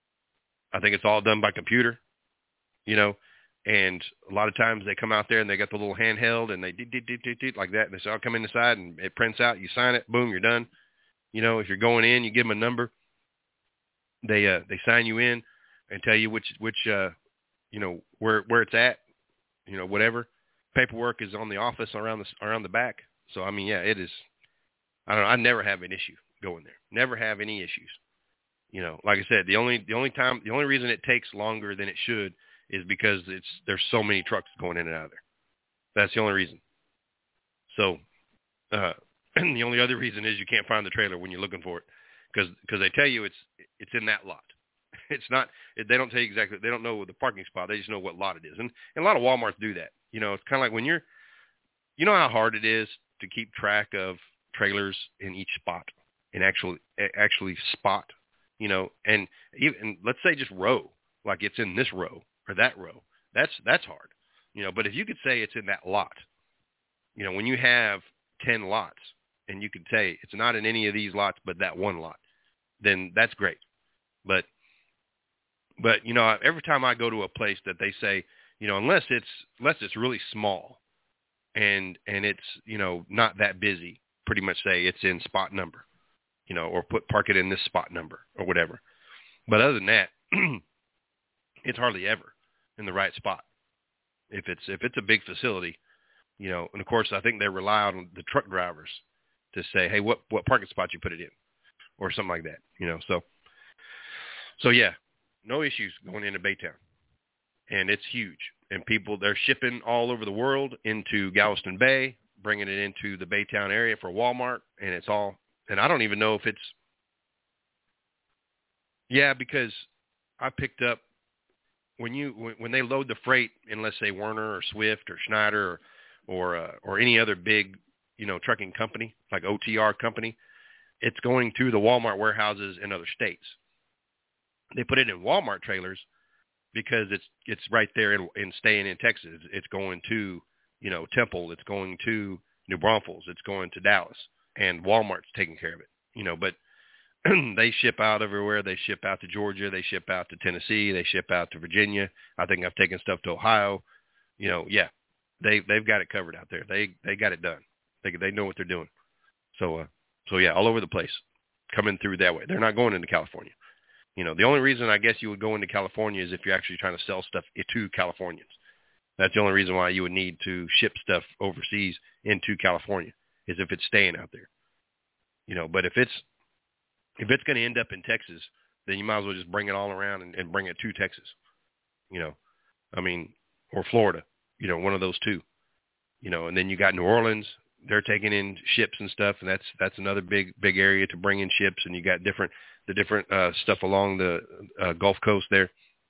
I think it's all done by computer, you know. And a lot of times they come out there and they got the little handheld and they do, do, do, do, do, like that. And they say, I'll come inside, and it prints out. You sign it. Boom, you're done. You know, if you're going in, you give them a number. They uh, they sign you in and tell you which, which uh, you know, where where it's at, you know, whatever. Paperwork is on the office around the, around the back. So, I mean, yeah, it is. I don't know. I never have an issue going there. Never have any issues. You know, like I said, the only the only time the only reason it takes longer than it should is because it's there's so many trucks going in and out of there. That's the only reason. So, uh, and the only other reason is you can't find the trailer when you're looking for it, because because they tell you it's it's in that lot. It's not. They don't tell you exactly. They don't know the parking spot. They just know what lot it is. And, and a lot of Walmarts do that. You know, it's kind of like when you're, you know how hard it is to keep track of trailers in each spot and actually actually spot. You know, and even let's say just row, like it's in this row or that row. That's that's hard. You know, but if you could say it's in that lot, you know, when you have ten lots and you could say it's not in any of these lots but that one lot, then that's great. But But, you know, every time I go to a place that they say, you know, unless it's unless it's really small and and it's, you know, not that busy, pretty much say it's in spot number, you know, or put park it in this spot number or whatever. But other than that, it's hardly ever in the right spot. If it's if it's a big facility, you know, and of course I think they rely on the truck drivers to say, hey, what what parking spot you put it in or something like that, you know. So so yeah. No issues going into Baytown, and it's huge. And people, they're shipping all over the world into Galveston Bay, bringing it into the Baytown area for Walmart, and it's all, and I don't even know if it's, yeah, because I picked up, when you, when, when they load the freight in, let's say, Werner or Swift or Schneider or, or, uh, or any other big, you know, trucking company, like O T R company, it's going to the Walmart warehouses in other states. They put it in Walmart trailers because it's it's right there in, in staying in Texas. It's going to, you know, Temple. It's going to New Braunfels. It's going to Dallas. And Walmart's taking care of it, you know. But they ship out everywhere. They ship out to Georgia. They ship out to Tennessee. They ship out to Virginia. I think I've taken stuff to Ohio. You know, yeah, they they've got it covered out there. They they got it done. They they know what they're doing. So uh, so yeah, all over the place, coming through that way. They're not going into California. You know, the only reason I guess you would go into California is if you're actually trying to sell stuff to Californians. That's the only reason why you would need to ship stuff overseas into California, is if it's staying out there. You know, but if it's if it's going to end up in Texas, then you might as well just bring it all around and, and bring it to Texas. You know, I mean, or Florida. You know, one of those two. You know, and then you got New Orleans. They're taking in ships and stuff, and that's that's another big big area to bring in ships. And you got different. the different uh, stuff along the uh, Gulf Coast there,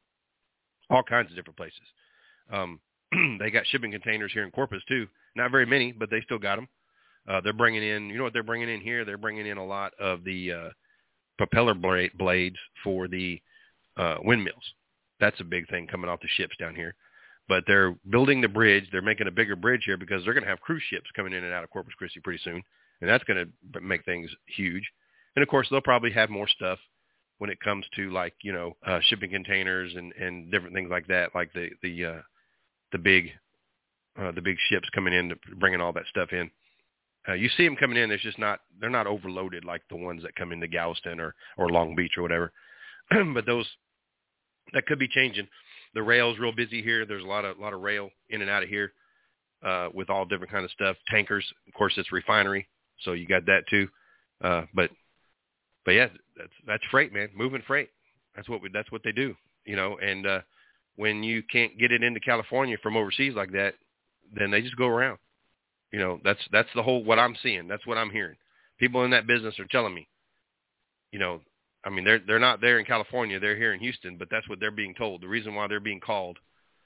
all kinds of different places. Um, they got shipping containers here in Corpus too. Not very many, but they still got them. Uh, they're bringing in, you know what they're bringing in here? They're bringing in a lot of the uh, propeller blade, blades for the uh, windmills. That's a big thing coming off the ships down here. But they're building the bridge. They're making a bigger bridge here because they're going to have cruise ships coming in and out of Corpus Christi pretty soon. And that's going to make things huge. And, of course, they'll probably have more stuff when it comes to, like, you know, uh, shipping containers and, and different things like that, like the the uh, the big uh, the big ships coming in, to bringing all that stuff in. Uh, you see them coming in. It's just not – they're not overloaded like the ones that come into Galveston or, or Long Beach or whatever. But those – that could be changing. The rail's real busy here. There's a lot of lot of rail in and out of here uh, with all different kind of stuff. Tankers, of course, it's refinery, so you got that too. Uh, but – But yeah, that's that's freight, man. Moving freight. That's what we, that's what they do, you know. And uh, when you can't get it into California from overseas like that, then they just go around. You know, that's that's the whole what I'm seeing. That's what I'm hearing. People in that business are telling me. You know, I mean, they're they're not there in California. They're here in Houston, but that's what they're being told. The reason why they're being called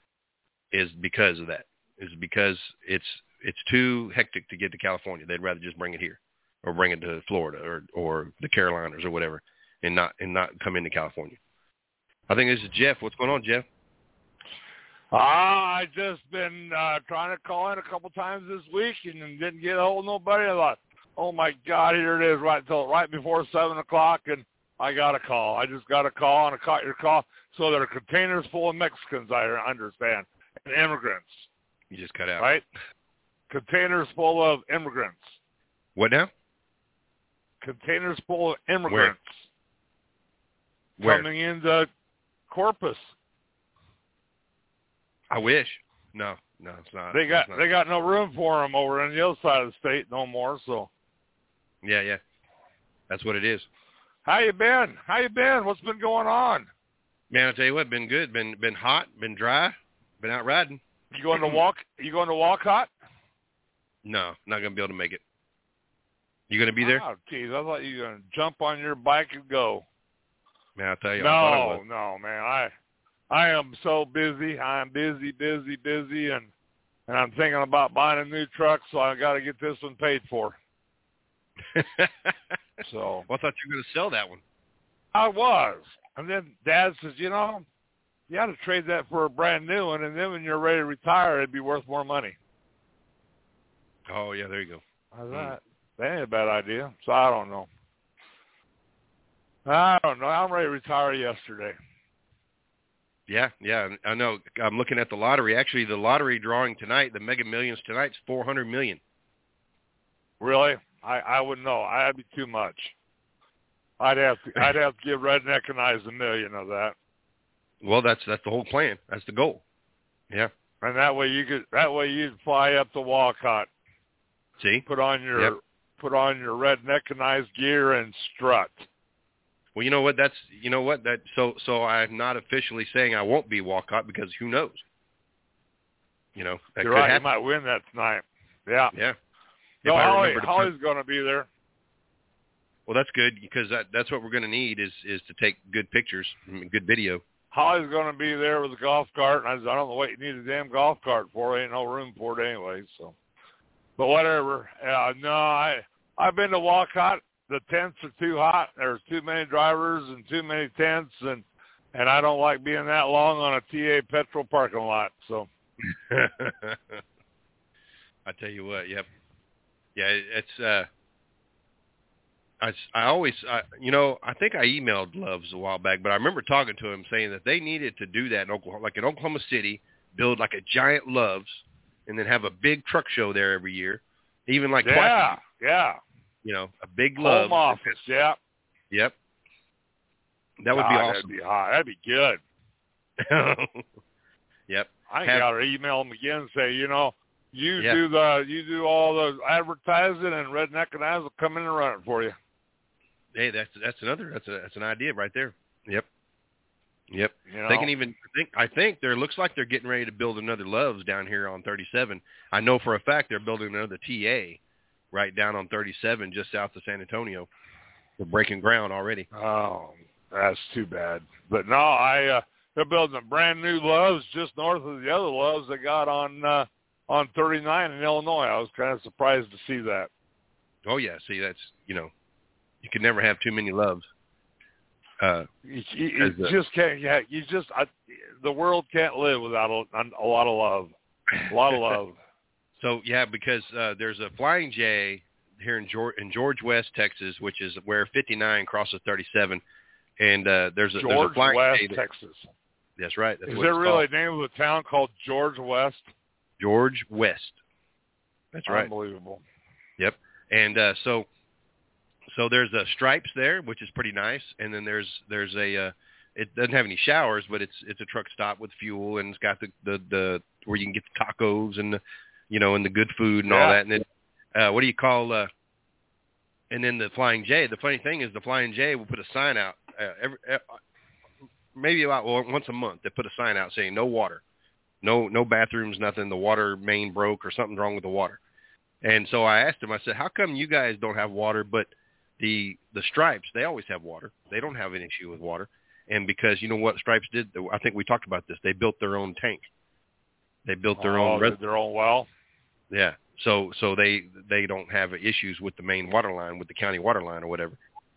is because of that. Is because it's it's too hectic to get to California. They'd rather just bring it here. Or bring it to Florida or, or the Carolinas or whatever, and not and not come into California. I think this is Jeff. What's going on, Jeff? Ah, I just been uh, trying to call in a couple times this week and didn't get a hold of nobody. I thought, oh my God, here it is right till right before seven o'clock, and I got a call. I just got a call and I caught your call. So there are containers full of Mexicans, I understand, and immigrants. You just cut out, right? Containers full of immigrants. What now? Containers full of immigrants Where? coming into Corpus. I wish. No, no, it's not. They got not. they got no room for them over on the other side of the state no more. So. Yeah, yeah, that's what it is. How you been? How you been? What's been going on? Man, I'll tell you what, been good. Been been hot. Been dry. Been out riding. You going to walk? You going to Walcott? No, not gonna be able to make it. You gonna be there? Oh, geez, I thought you were gonna jump on your bike and go. Man, I'll tell you. I thought I No, was. no, man. I I am so busy. I am busy, busy, busy, and and I'm thinking about buying a new truck, so I got to get this one paid for. So well, I thought you were gonna sell that one. I was, and then Dad says, you know, you ought to trade that for a brand new one, and then when you're ready to retire, it'd be worth more money. Oh yeah, there you go. How's that? That ain't a bad idea. So I don't know. I don't know. I'm ready to retire yesterday. Yeah, yeah, I know. I'm looking at the lottery. Actually, the lottery drawing tonight, the Mega Millions tonight, is four hundred million. Really? I, I wouldn't know. I'd be too much. I'd have to I'd have to give Redneck and Eyes a million of that. Well, that's that's the whole plan. That's the goal. Yeah. And that way you could that way you'd fly up to Walcott. See? Put on your yep. put on your Redneck and Eyes gear and strut. Well, you know what? That's you know what that. So so I'm not officially saying I won't be Walcott because who knows? You know, that You're could right. happen. You might win that tonight. Yeah. Yeah. No, if I Holly, remember to Holly's put, going to be there. well, that's good because that, that's what we're going to need is is to take good pictures, good video. Holly's going to be there with a golf cart, and I, said, I don't know what you need a damn golf cart for. There ain't no room for it anyway. So, but whatever. Uh, no, I I've been to Walcott. The tents are too hot. There's too many drivers and too many tents, and and I don't like being that long on a T A petrol parking lot. So, I tell you what, yep, yeah, it's. uh I, I always, I, you know, I think I emailed Loves a while back, but I remember talking to him saying that they needed to do that in Oklahoma, like in Oklahoma City, build like a giant Loves, and then have a big truck show there every year, even like yeah, twice. yeah, you know, a big home Loves. office, yeah, yep, that would God, be awesome. That'd be hot. That'd be good. Yep, I have, got to email them again and say, you know, you yeah. do the, you do all the advertising, and Redneck and Eyes will come in and run it for you. Hey, that's that's another that's a that's an idea right there. Yep, yep. You know? They can even I think I think there looks like they're getting ready to build another Loves down here on thirty-seven. I know for a fact they're building another T A right down on thirty-seven, just south of San Antonio. They're breaking ground already. Oh, that's too bad. But no, I uh, they're building a brand new Loves just north of the other Loves they got on uh, on thirty-nine in Illinois. I was kind of surprised to see that. Oh yeah, see that's you know. You can never have too many Loves. Uh, you you, you a, just can't. Yeah, you just I, the world can't live without a, a lot of love. A lot of love. So yeah, because uh, there's a Flying J here in George, in George West, Texas, which is where fifty-nine crosses thirty-seven, and uh, there's a George there's a Flying West, J that, Texas. That's right. That's is what there it's really called. a name of a town called George West? George West. That's right. Unbelievable. Yep. And uh, so. So there's a Stripes there, which is pretty nice, and then there's there's a uh, it doesn't have any showers, but it's it's a truck stop with fuel, and it's got the the, the where you can get the tacos and the you know and the good food and yeah. all that. And then uh, what do you call? Uh, and then the Flying J. The funny thing is the Flying J will put a sign out uh, every uh, maybe about well, once a month. They put a sign out saying no water, no no bathrooms, nothing. The water main broke or something's wrong with the water. And so I asked him. I said, how come you guys don't have water, but The the Stripes, they always have water. They don't have an issue with water. And because, you know what Stripes did? I think we talked about this. They built their own tank. They built their oh, own... Res- their own well? Yeah. So so they, they don't have issues with the main water line, with the county water line or whatever.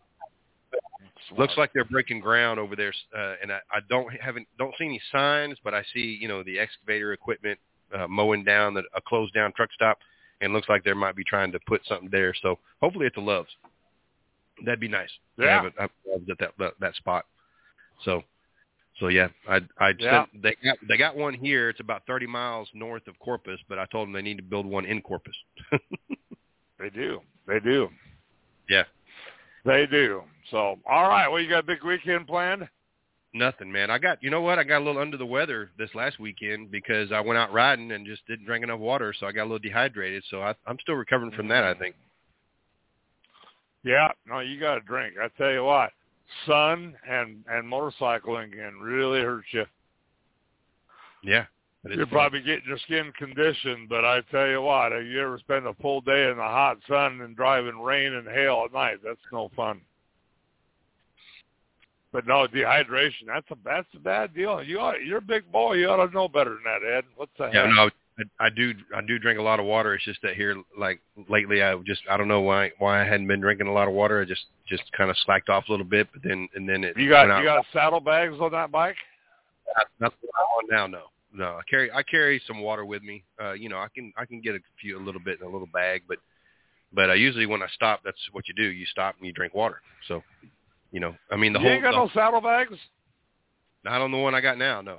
Smart. Looks like they're breaking ground over there. Uh, and I, I don't haven't don't see any signs, but I see, you know, the excavator equipment uh, mowing down the, a closed down truck stop. And looks like they might be trying to put something there. So hopefully it's a Loves. That'd be nice. Yeah. To have it at that, that that spot. So, so yeah, I I yeah. sent, they got they got one here. It's about thirty miles north of Corpus, but I told them they need to build one in Corpus. They do. They do. Yeah, they do. So, all right. Well, you got a big weekend planned? Nothing, man. I got, you know what? I got a little under the weather this last weekend because I went out riding and just didn't drink enough water, so I got a little dehydrated. So I, I'm still recovering from that, I think. Yeah, no, you got to drink. I tell you what, sun and and motorcycling can really hurt you. Yeah. You're probably getting your skin conditioned, but I tell you what, if you ever spend a full day in the hot sun and driving rain and hail at night, that's no fun. But no, dehydration, that's a that's a bad deal. You ought, you're a big boy. You ought to know better than that, Ed. What's the Yeah, heck? no, I, I do I do drink a lot of water. It's just that here, like, lately, I just, I don't know why why I hadn't been drinking a lot of water. I just, just kind of slacked off a little bit, but then, and then it You got, went you out. got saddlebags on that bike? That's what I'm on now, no. No, I carry I carry some water with me. Uh, you know, I can I can get a few a little bit in a little bag, but but uh, usually when I stop, that's what you do. You stop and you drink water. So, you know, I mean the you whole. ain't got the, no saddlebags? Not on the one I got now, no.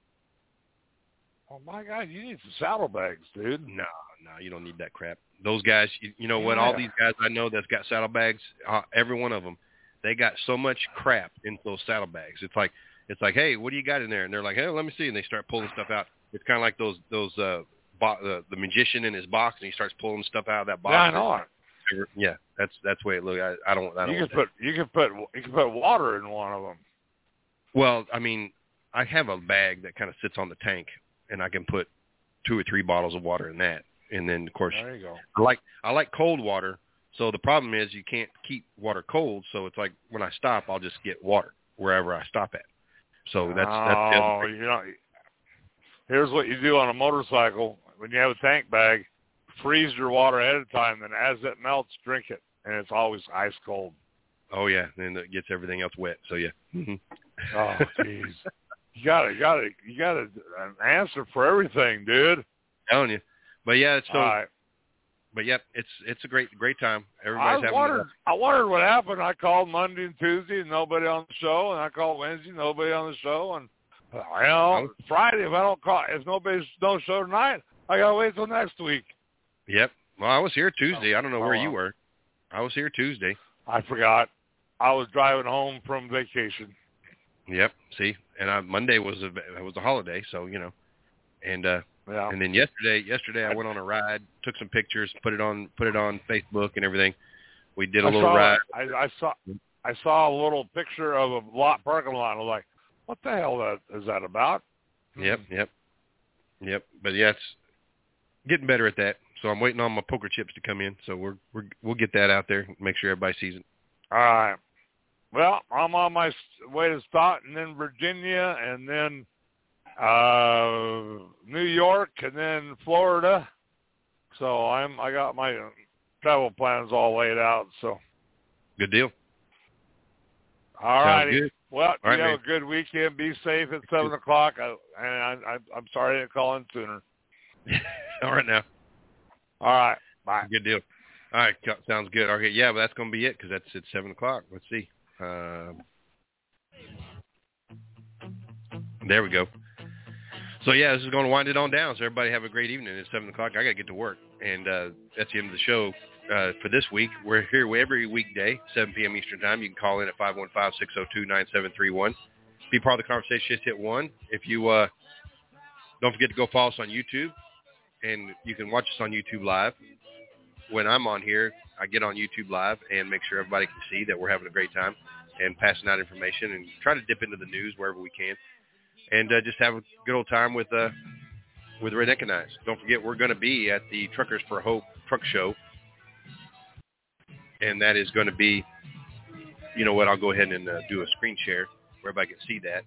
Oh my God, you need some saddlebags, dude. No, no, you don't need that crap. Those guys, you, you know what? Yeah. All these guys I know that's got saddlebags, uh, every one of them, they got so much crap in those saddlebags. It's like. It's like, hey, what do you got in there? And they're like, hey, let me see. And they start pulling stuff out. It's kind of like those, those, uh, bo- uh, the magician in his box, and he starts pulling stuff out of that box. Yeah, I know it. Yeah, that's that's the way it looks. I, I don't. I don't. You want can put you can put you can put water in one of them. Well, I mean, I have a bag that kind of sits on the tank, and I can put two or three bottles of water in that. And then, of course, there you go. I like I like cold water. So the problem is you can't keep water cold. So it's like when I stop, I'll just get water wherever I stop at. So that's that's the oh, other thing. You know, here's what you do on a motorcycle. When you have a tank bag, freeze your water ahead of time, then as it melts, drink it, and it's always ice cold. Oh yeah, and it gets everything else wet. So yeah. Mm-hmm. Oh jeez, you got to got to you got an answer for everything, dude. I'm telling you, but yeah, it's so. All right. But yep, it's it's a great great time. I Everybody's having. wondered, a, I wondered what happened. I called Monday and Tuesday, and nobody on the show, and I called Wednesday, nobody on the show, and well, Friday if I don't call, if nobody's no show tonight, I gotta wait till next week. Yep. Well, I was here Tuesday. I don't know where oh, you were. I was here Tuesday. I forgot. I was driving home from vacation. Yep. See, and I, Monday was a it was a holiday, so you know, and uh, yeah. and then yesterday, yesterday I went on a ride, took some pictures, put it on put it on Facebook and everything. We did a I little saw, ride. I, I saw I saw a little picture of a lot parking lot. I was like, what the hell that is that about? Yep. Yep. Yep. But yeah, it's getting better at that. So I'm waiting on my poker chips to come in. So we're we're we'll get that out there. Make sure everybody sees it. All right. Well, I'm on my way to Staunton, and then Virginia, and then uh, New York, and then Florida. So I'm I got my travel plans all laid out. So Good deal. all righty. Good. Well, All you right, have man. a good weekend. Be safe at seven o'clock. I, and I, I, I'm sorry I didn't call in sooner. All right now. All right. Bye. Good deal. All right, co- sounds good. Okay, yeah, but that's going to be it because that's at seven o'clock. Let's see. Um, there we go. So yeah, this is going to wind it on down. So everybody have a great evening. It's seven o'clock. I got to get to work, and uh, that's the end of the show uh, for this week. We're here every weekday, seven p.m. Eastern Time. You can call in at five one five, six zero two, nine seven three one. Be part of the conversation. Just hit one. If you uh, don't forget to go follow us on YouTube, and you can watch us on YouTube Live. When I'm on here, I get on YouTube Live and make sure everybody can see that we're having a great time and passing out information and try to dip into the news wherever we can. And uh, just have a good old time with uh, with Redneck and Eyes. Don't forget, we're going to be at the Truckers for Hope Truck Show. And that is going to be, you know what, I'll go ahead and uh, do a screen share where everybody can see that.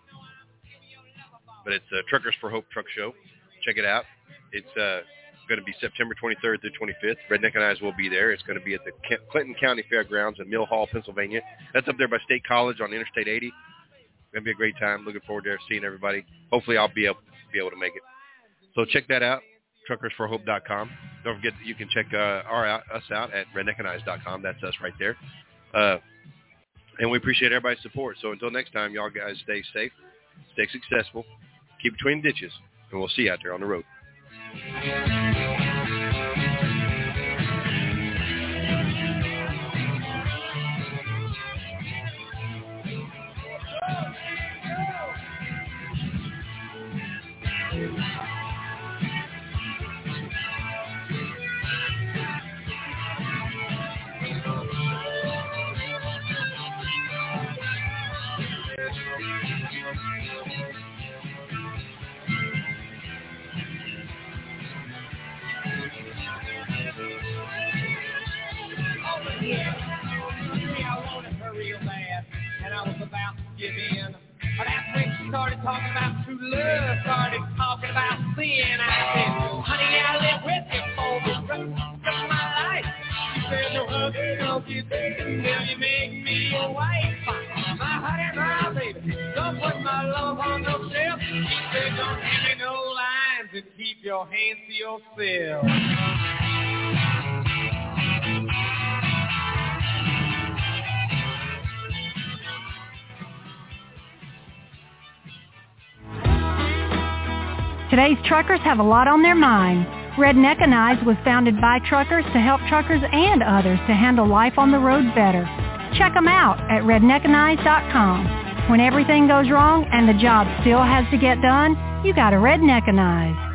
But it's uh, Truckers for Hope Truck Show. Check it out. It's uh, going to be September twenty-third through twenty-fifth. Redneck and Eyes will be there. It's going to be at the Clinton County Fairgrounds in Mill Hall, Pennsylvania. That's up there by State College on Interstate eighty. Going to be a great time. Looking forward to seeing everybody. Hopefully I'll be able, be able to make it. So check that out, truckers for hope dot com. Don't forget that you can check uh, our us out at redneck and eyes dot com. That's us right there. Uh, and we appreciate everybody's support. So until next time, y'all guys stay safe, stay successful, keep between the ditches, and we'll see you out there on the road. Started talking about true love, started talking about sin. I said, honey, I'll live with you for the rest of my life. She said, no hubby, don't you think until you make me your wife. My honey, my baby, don't put my love on no shelf. She said, don't give me no lines and keep your hands to yourself. Today's truckers have a lot on their mind. Redneckanize was founded by truckers to help truckers and others to handle life on the road better. Check them out at redneckanize dot com. When everything goes wrong and the job still has to get done, you got to Redneckanize.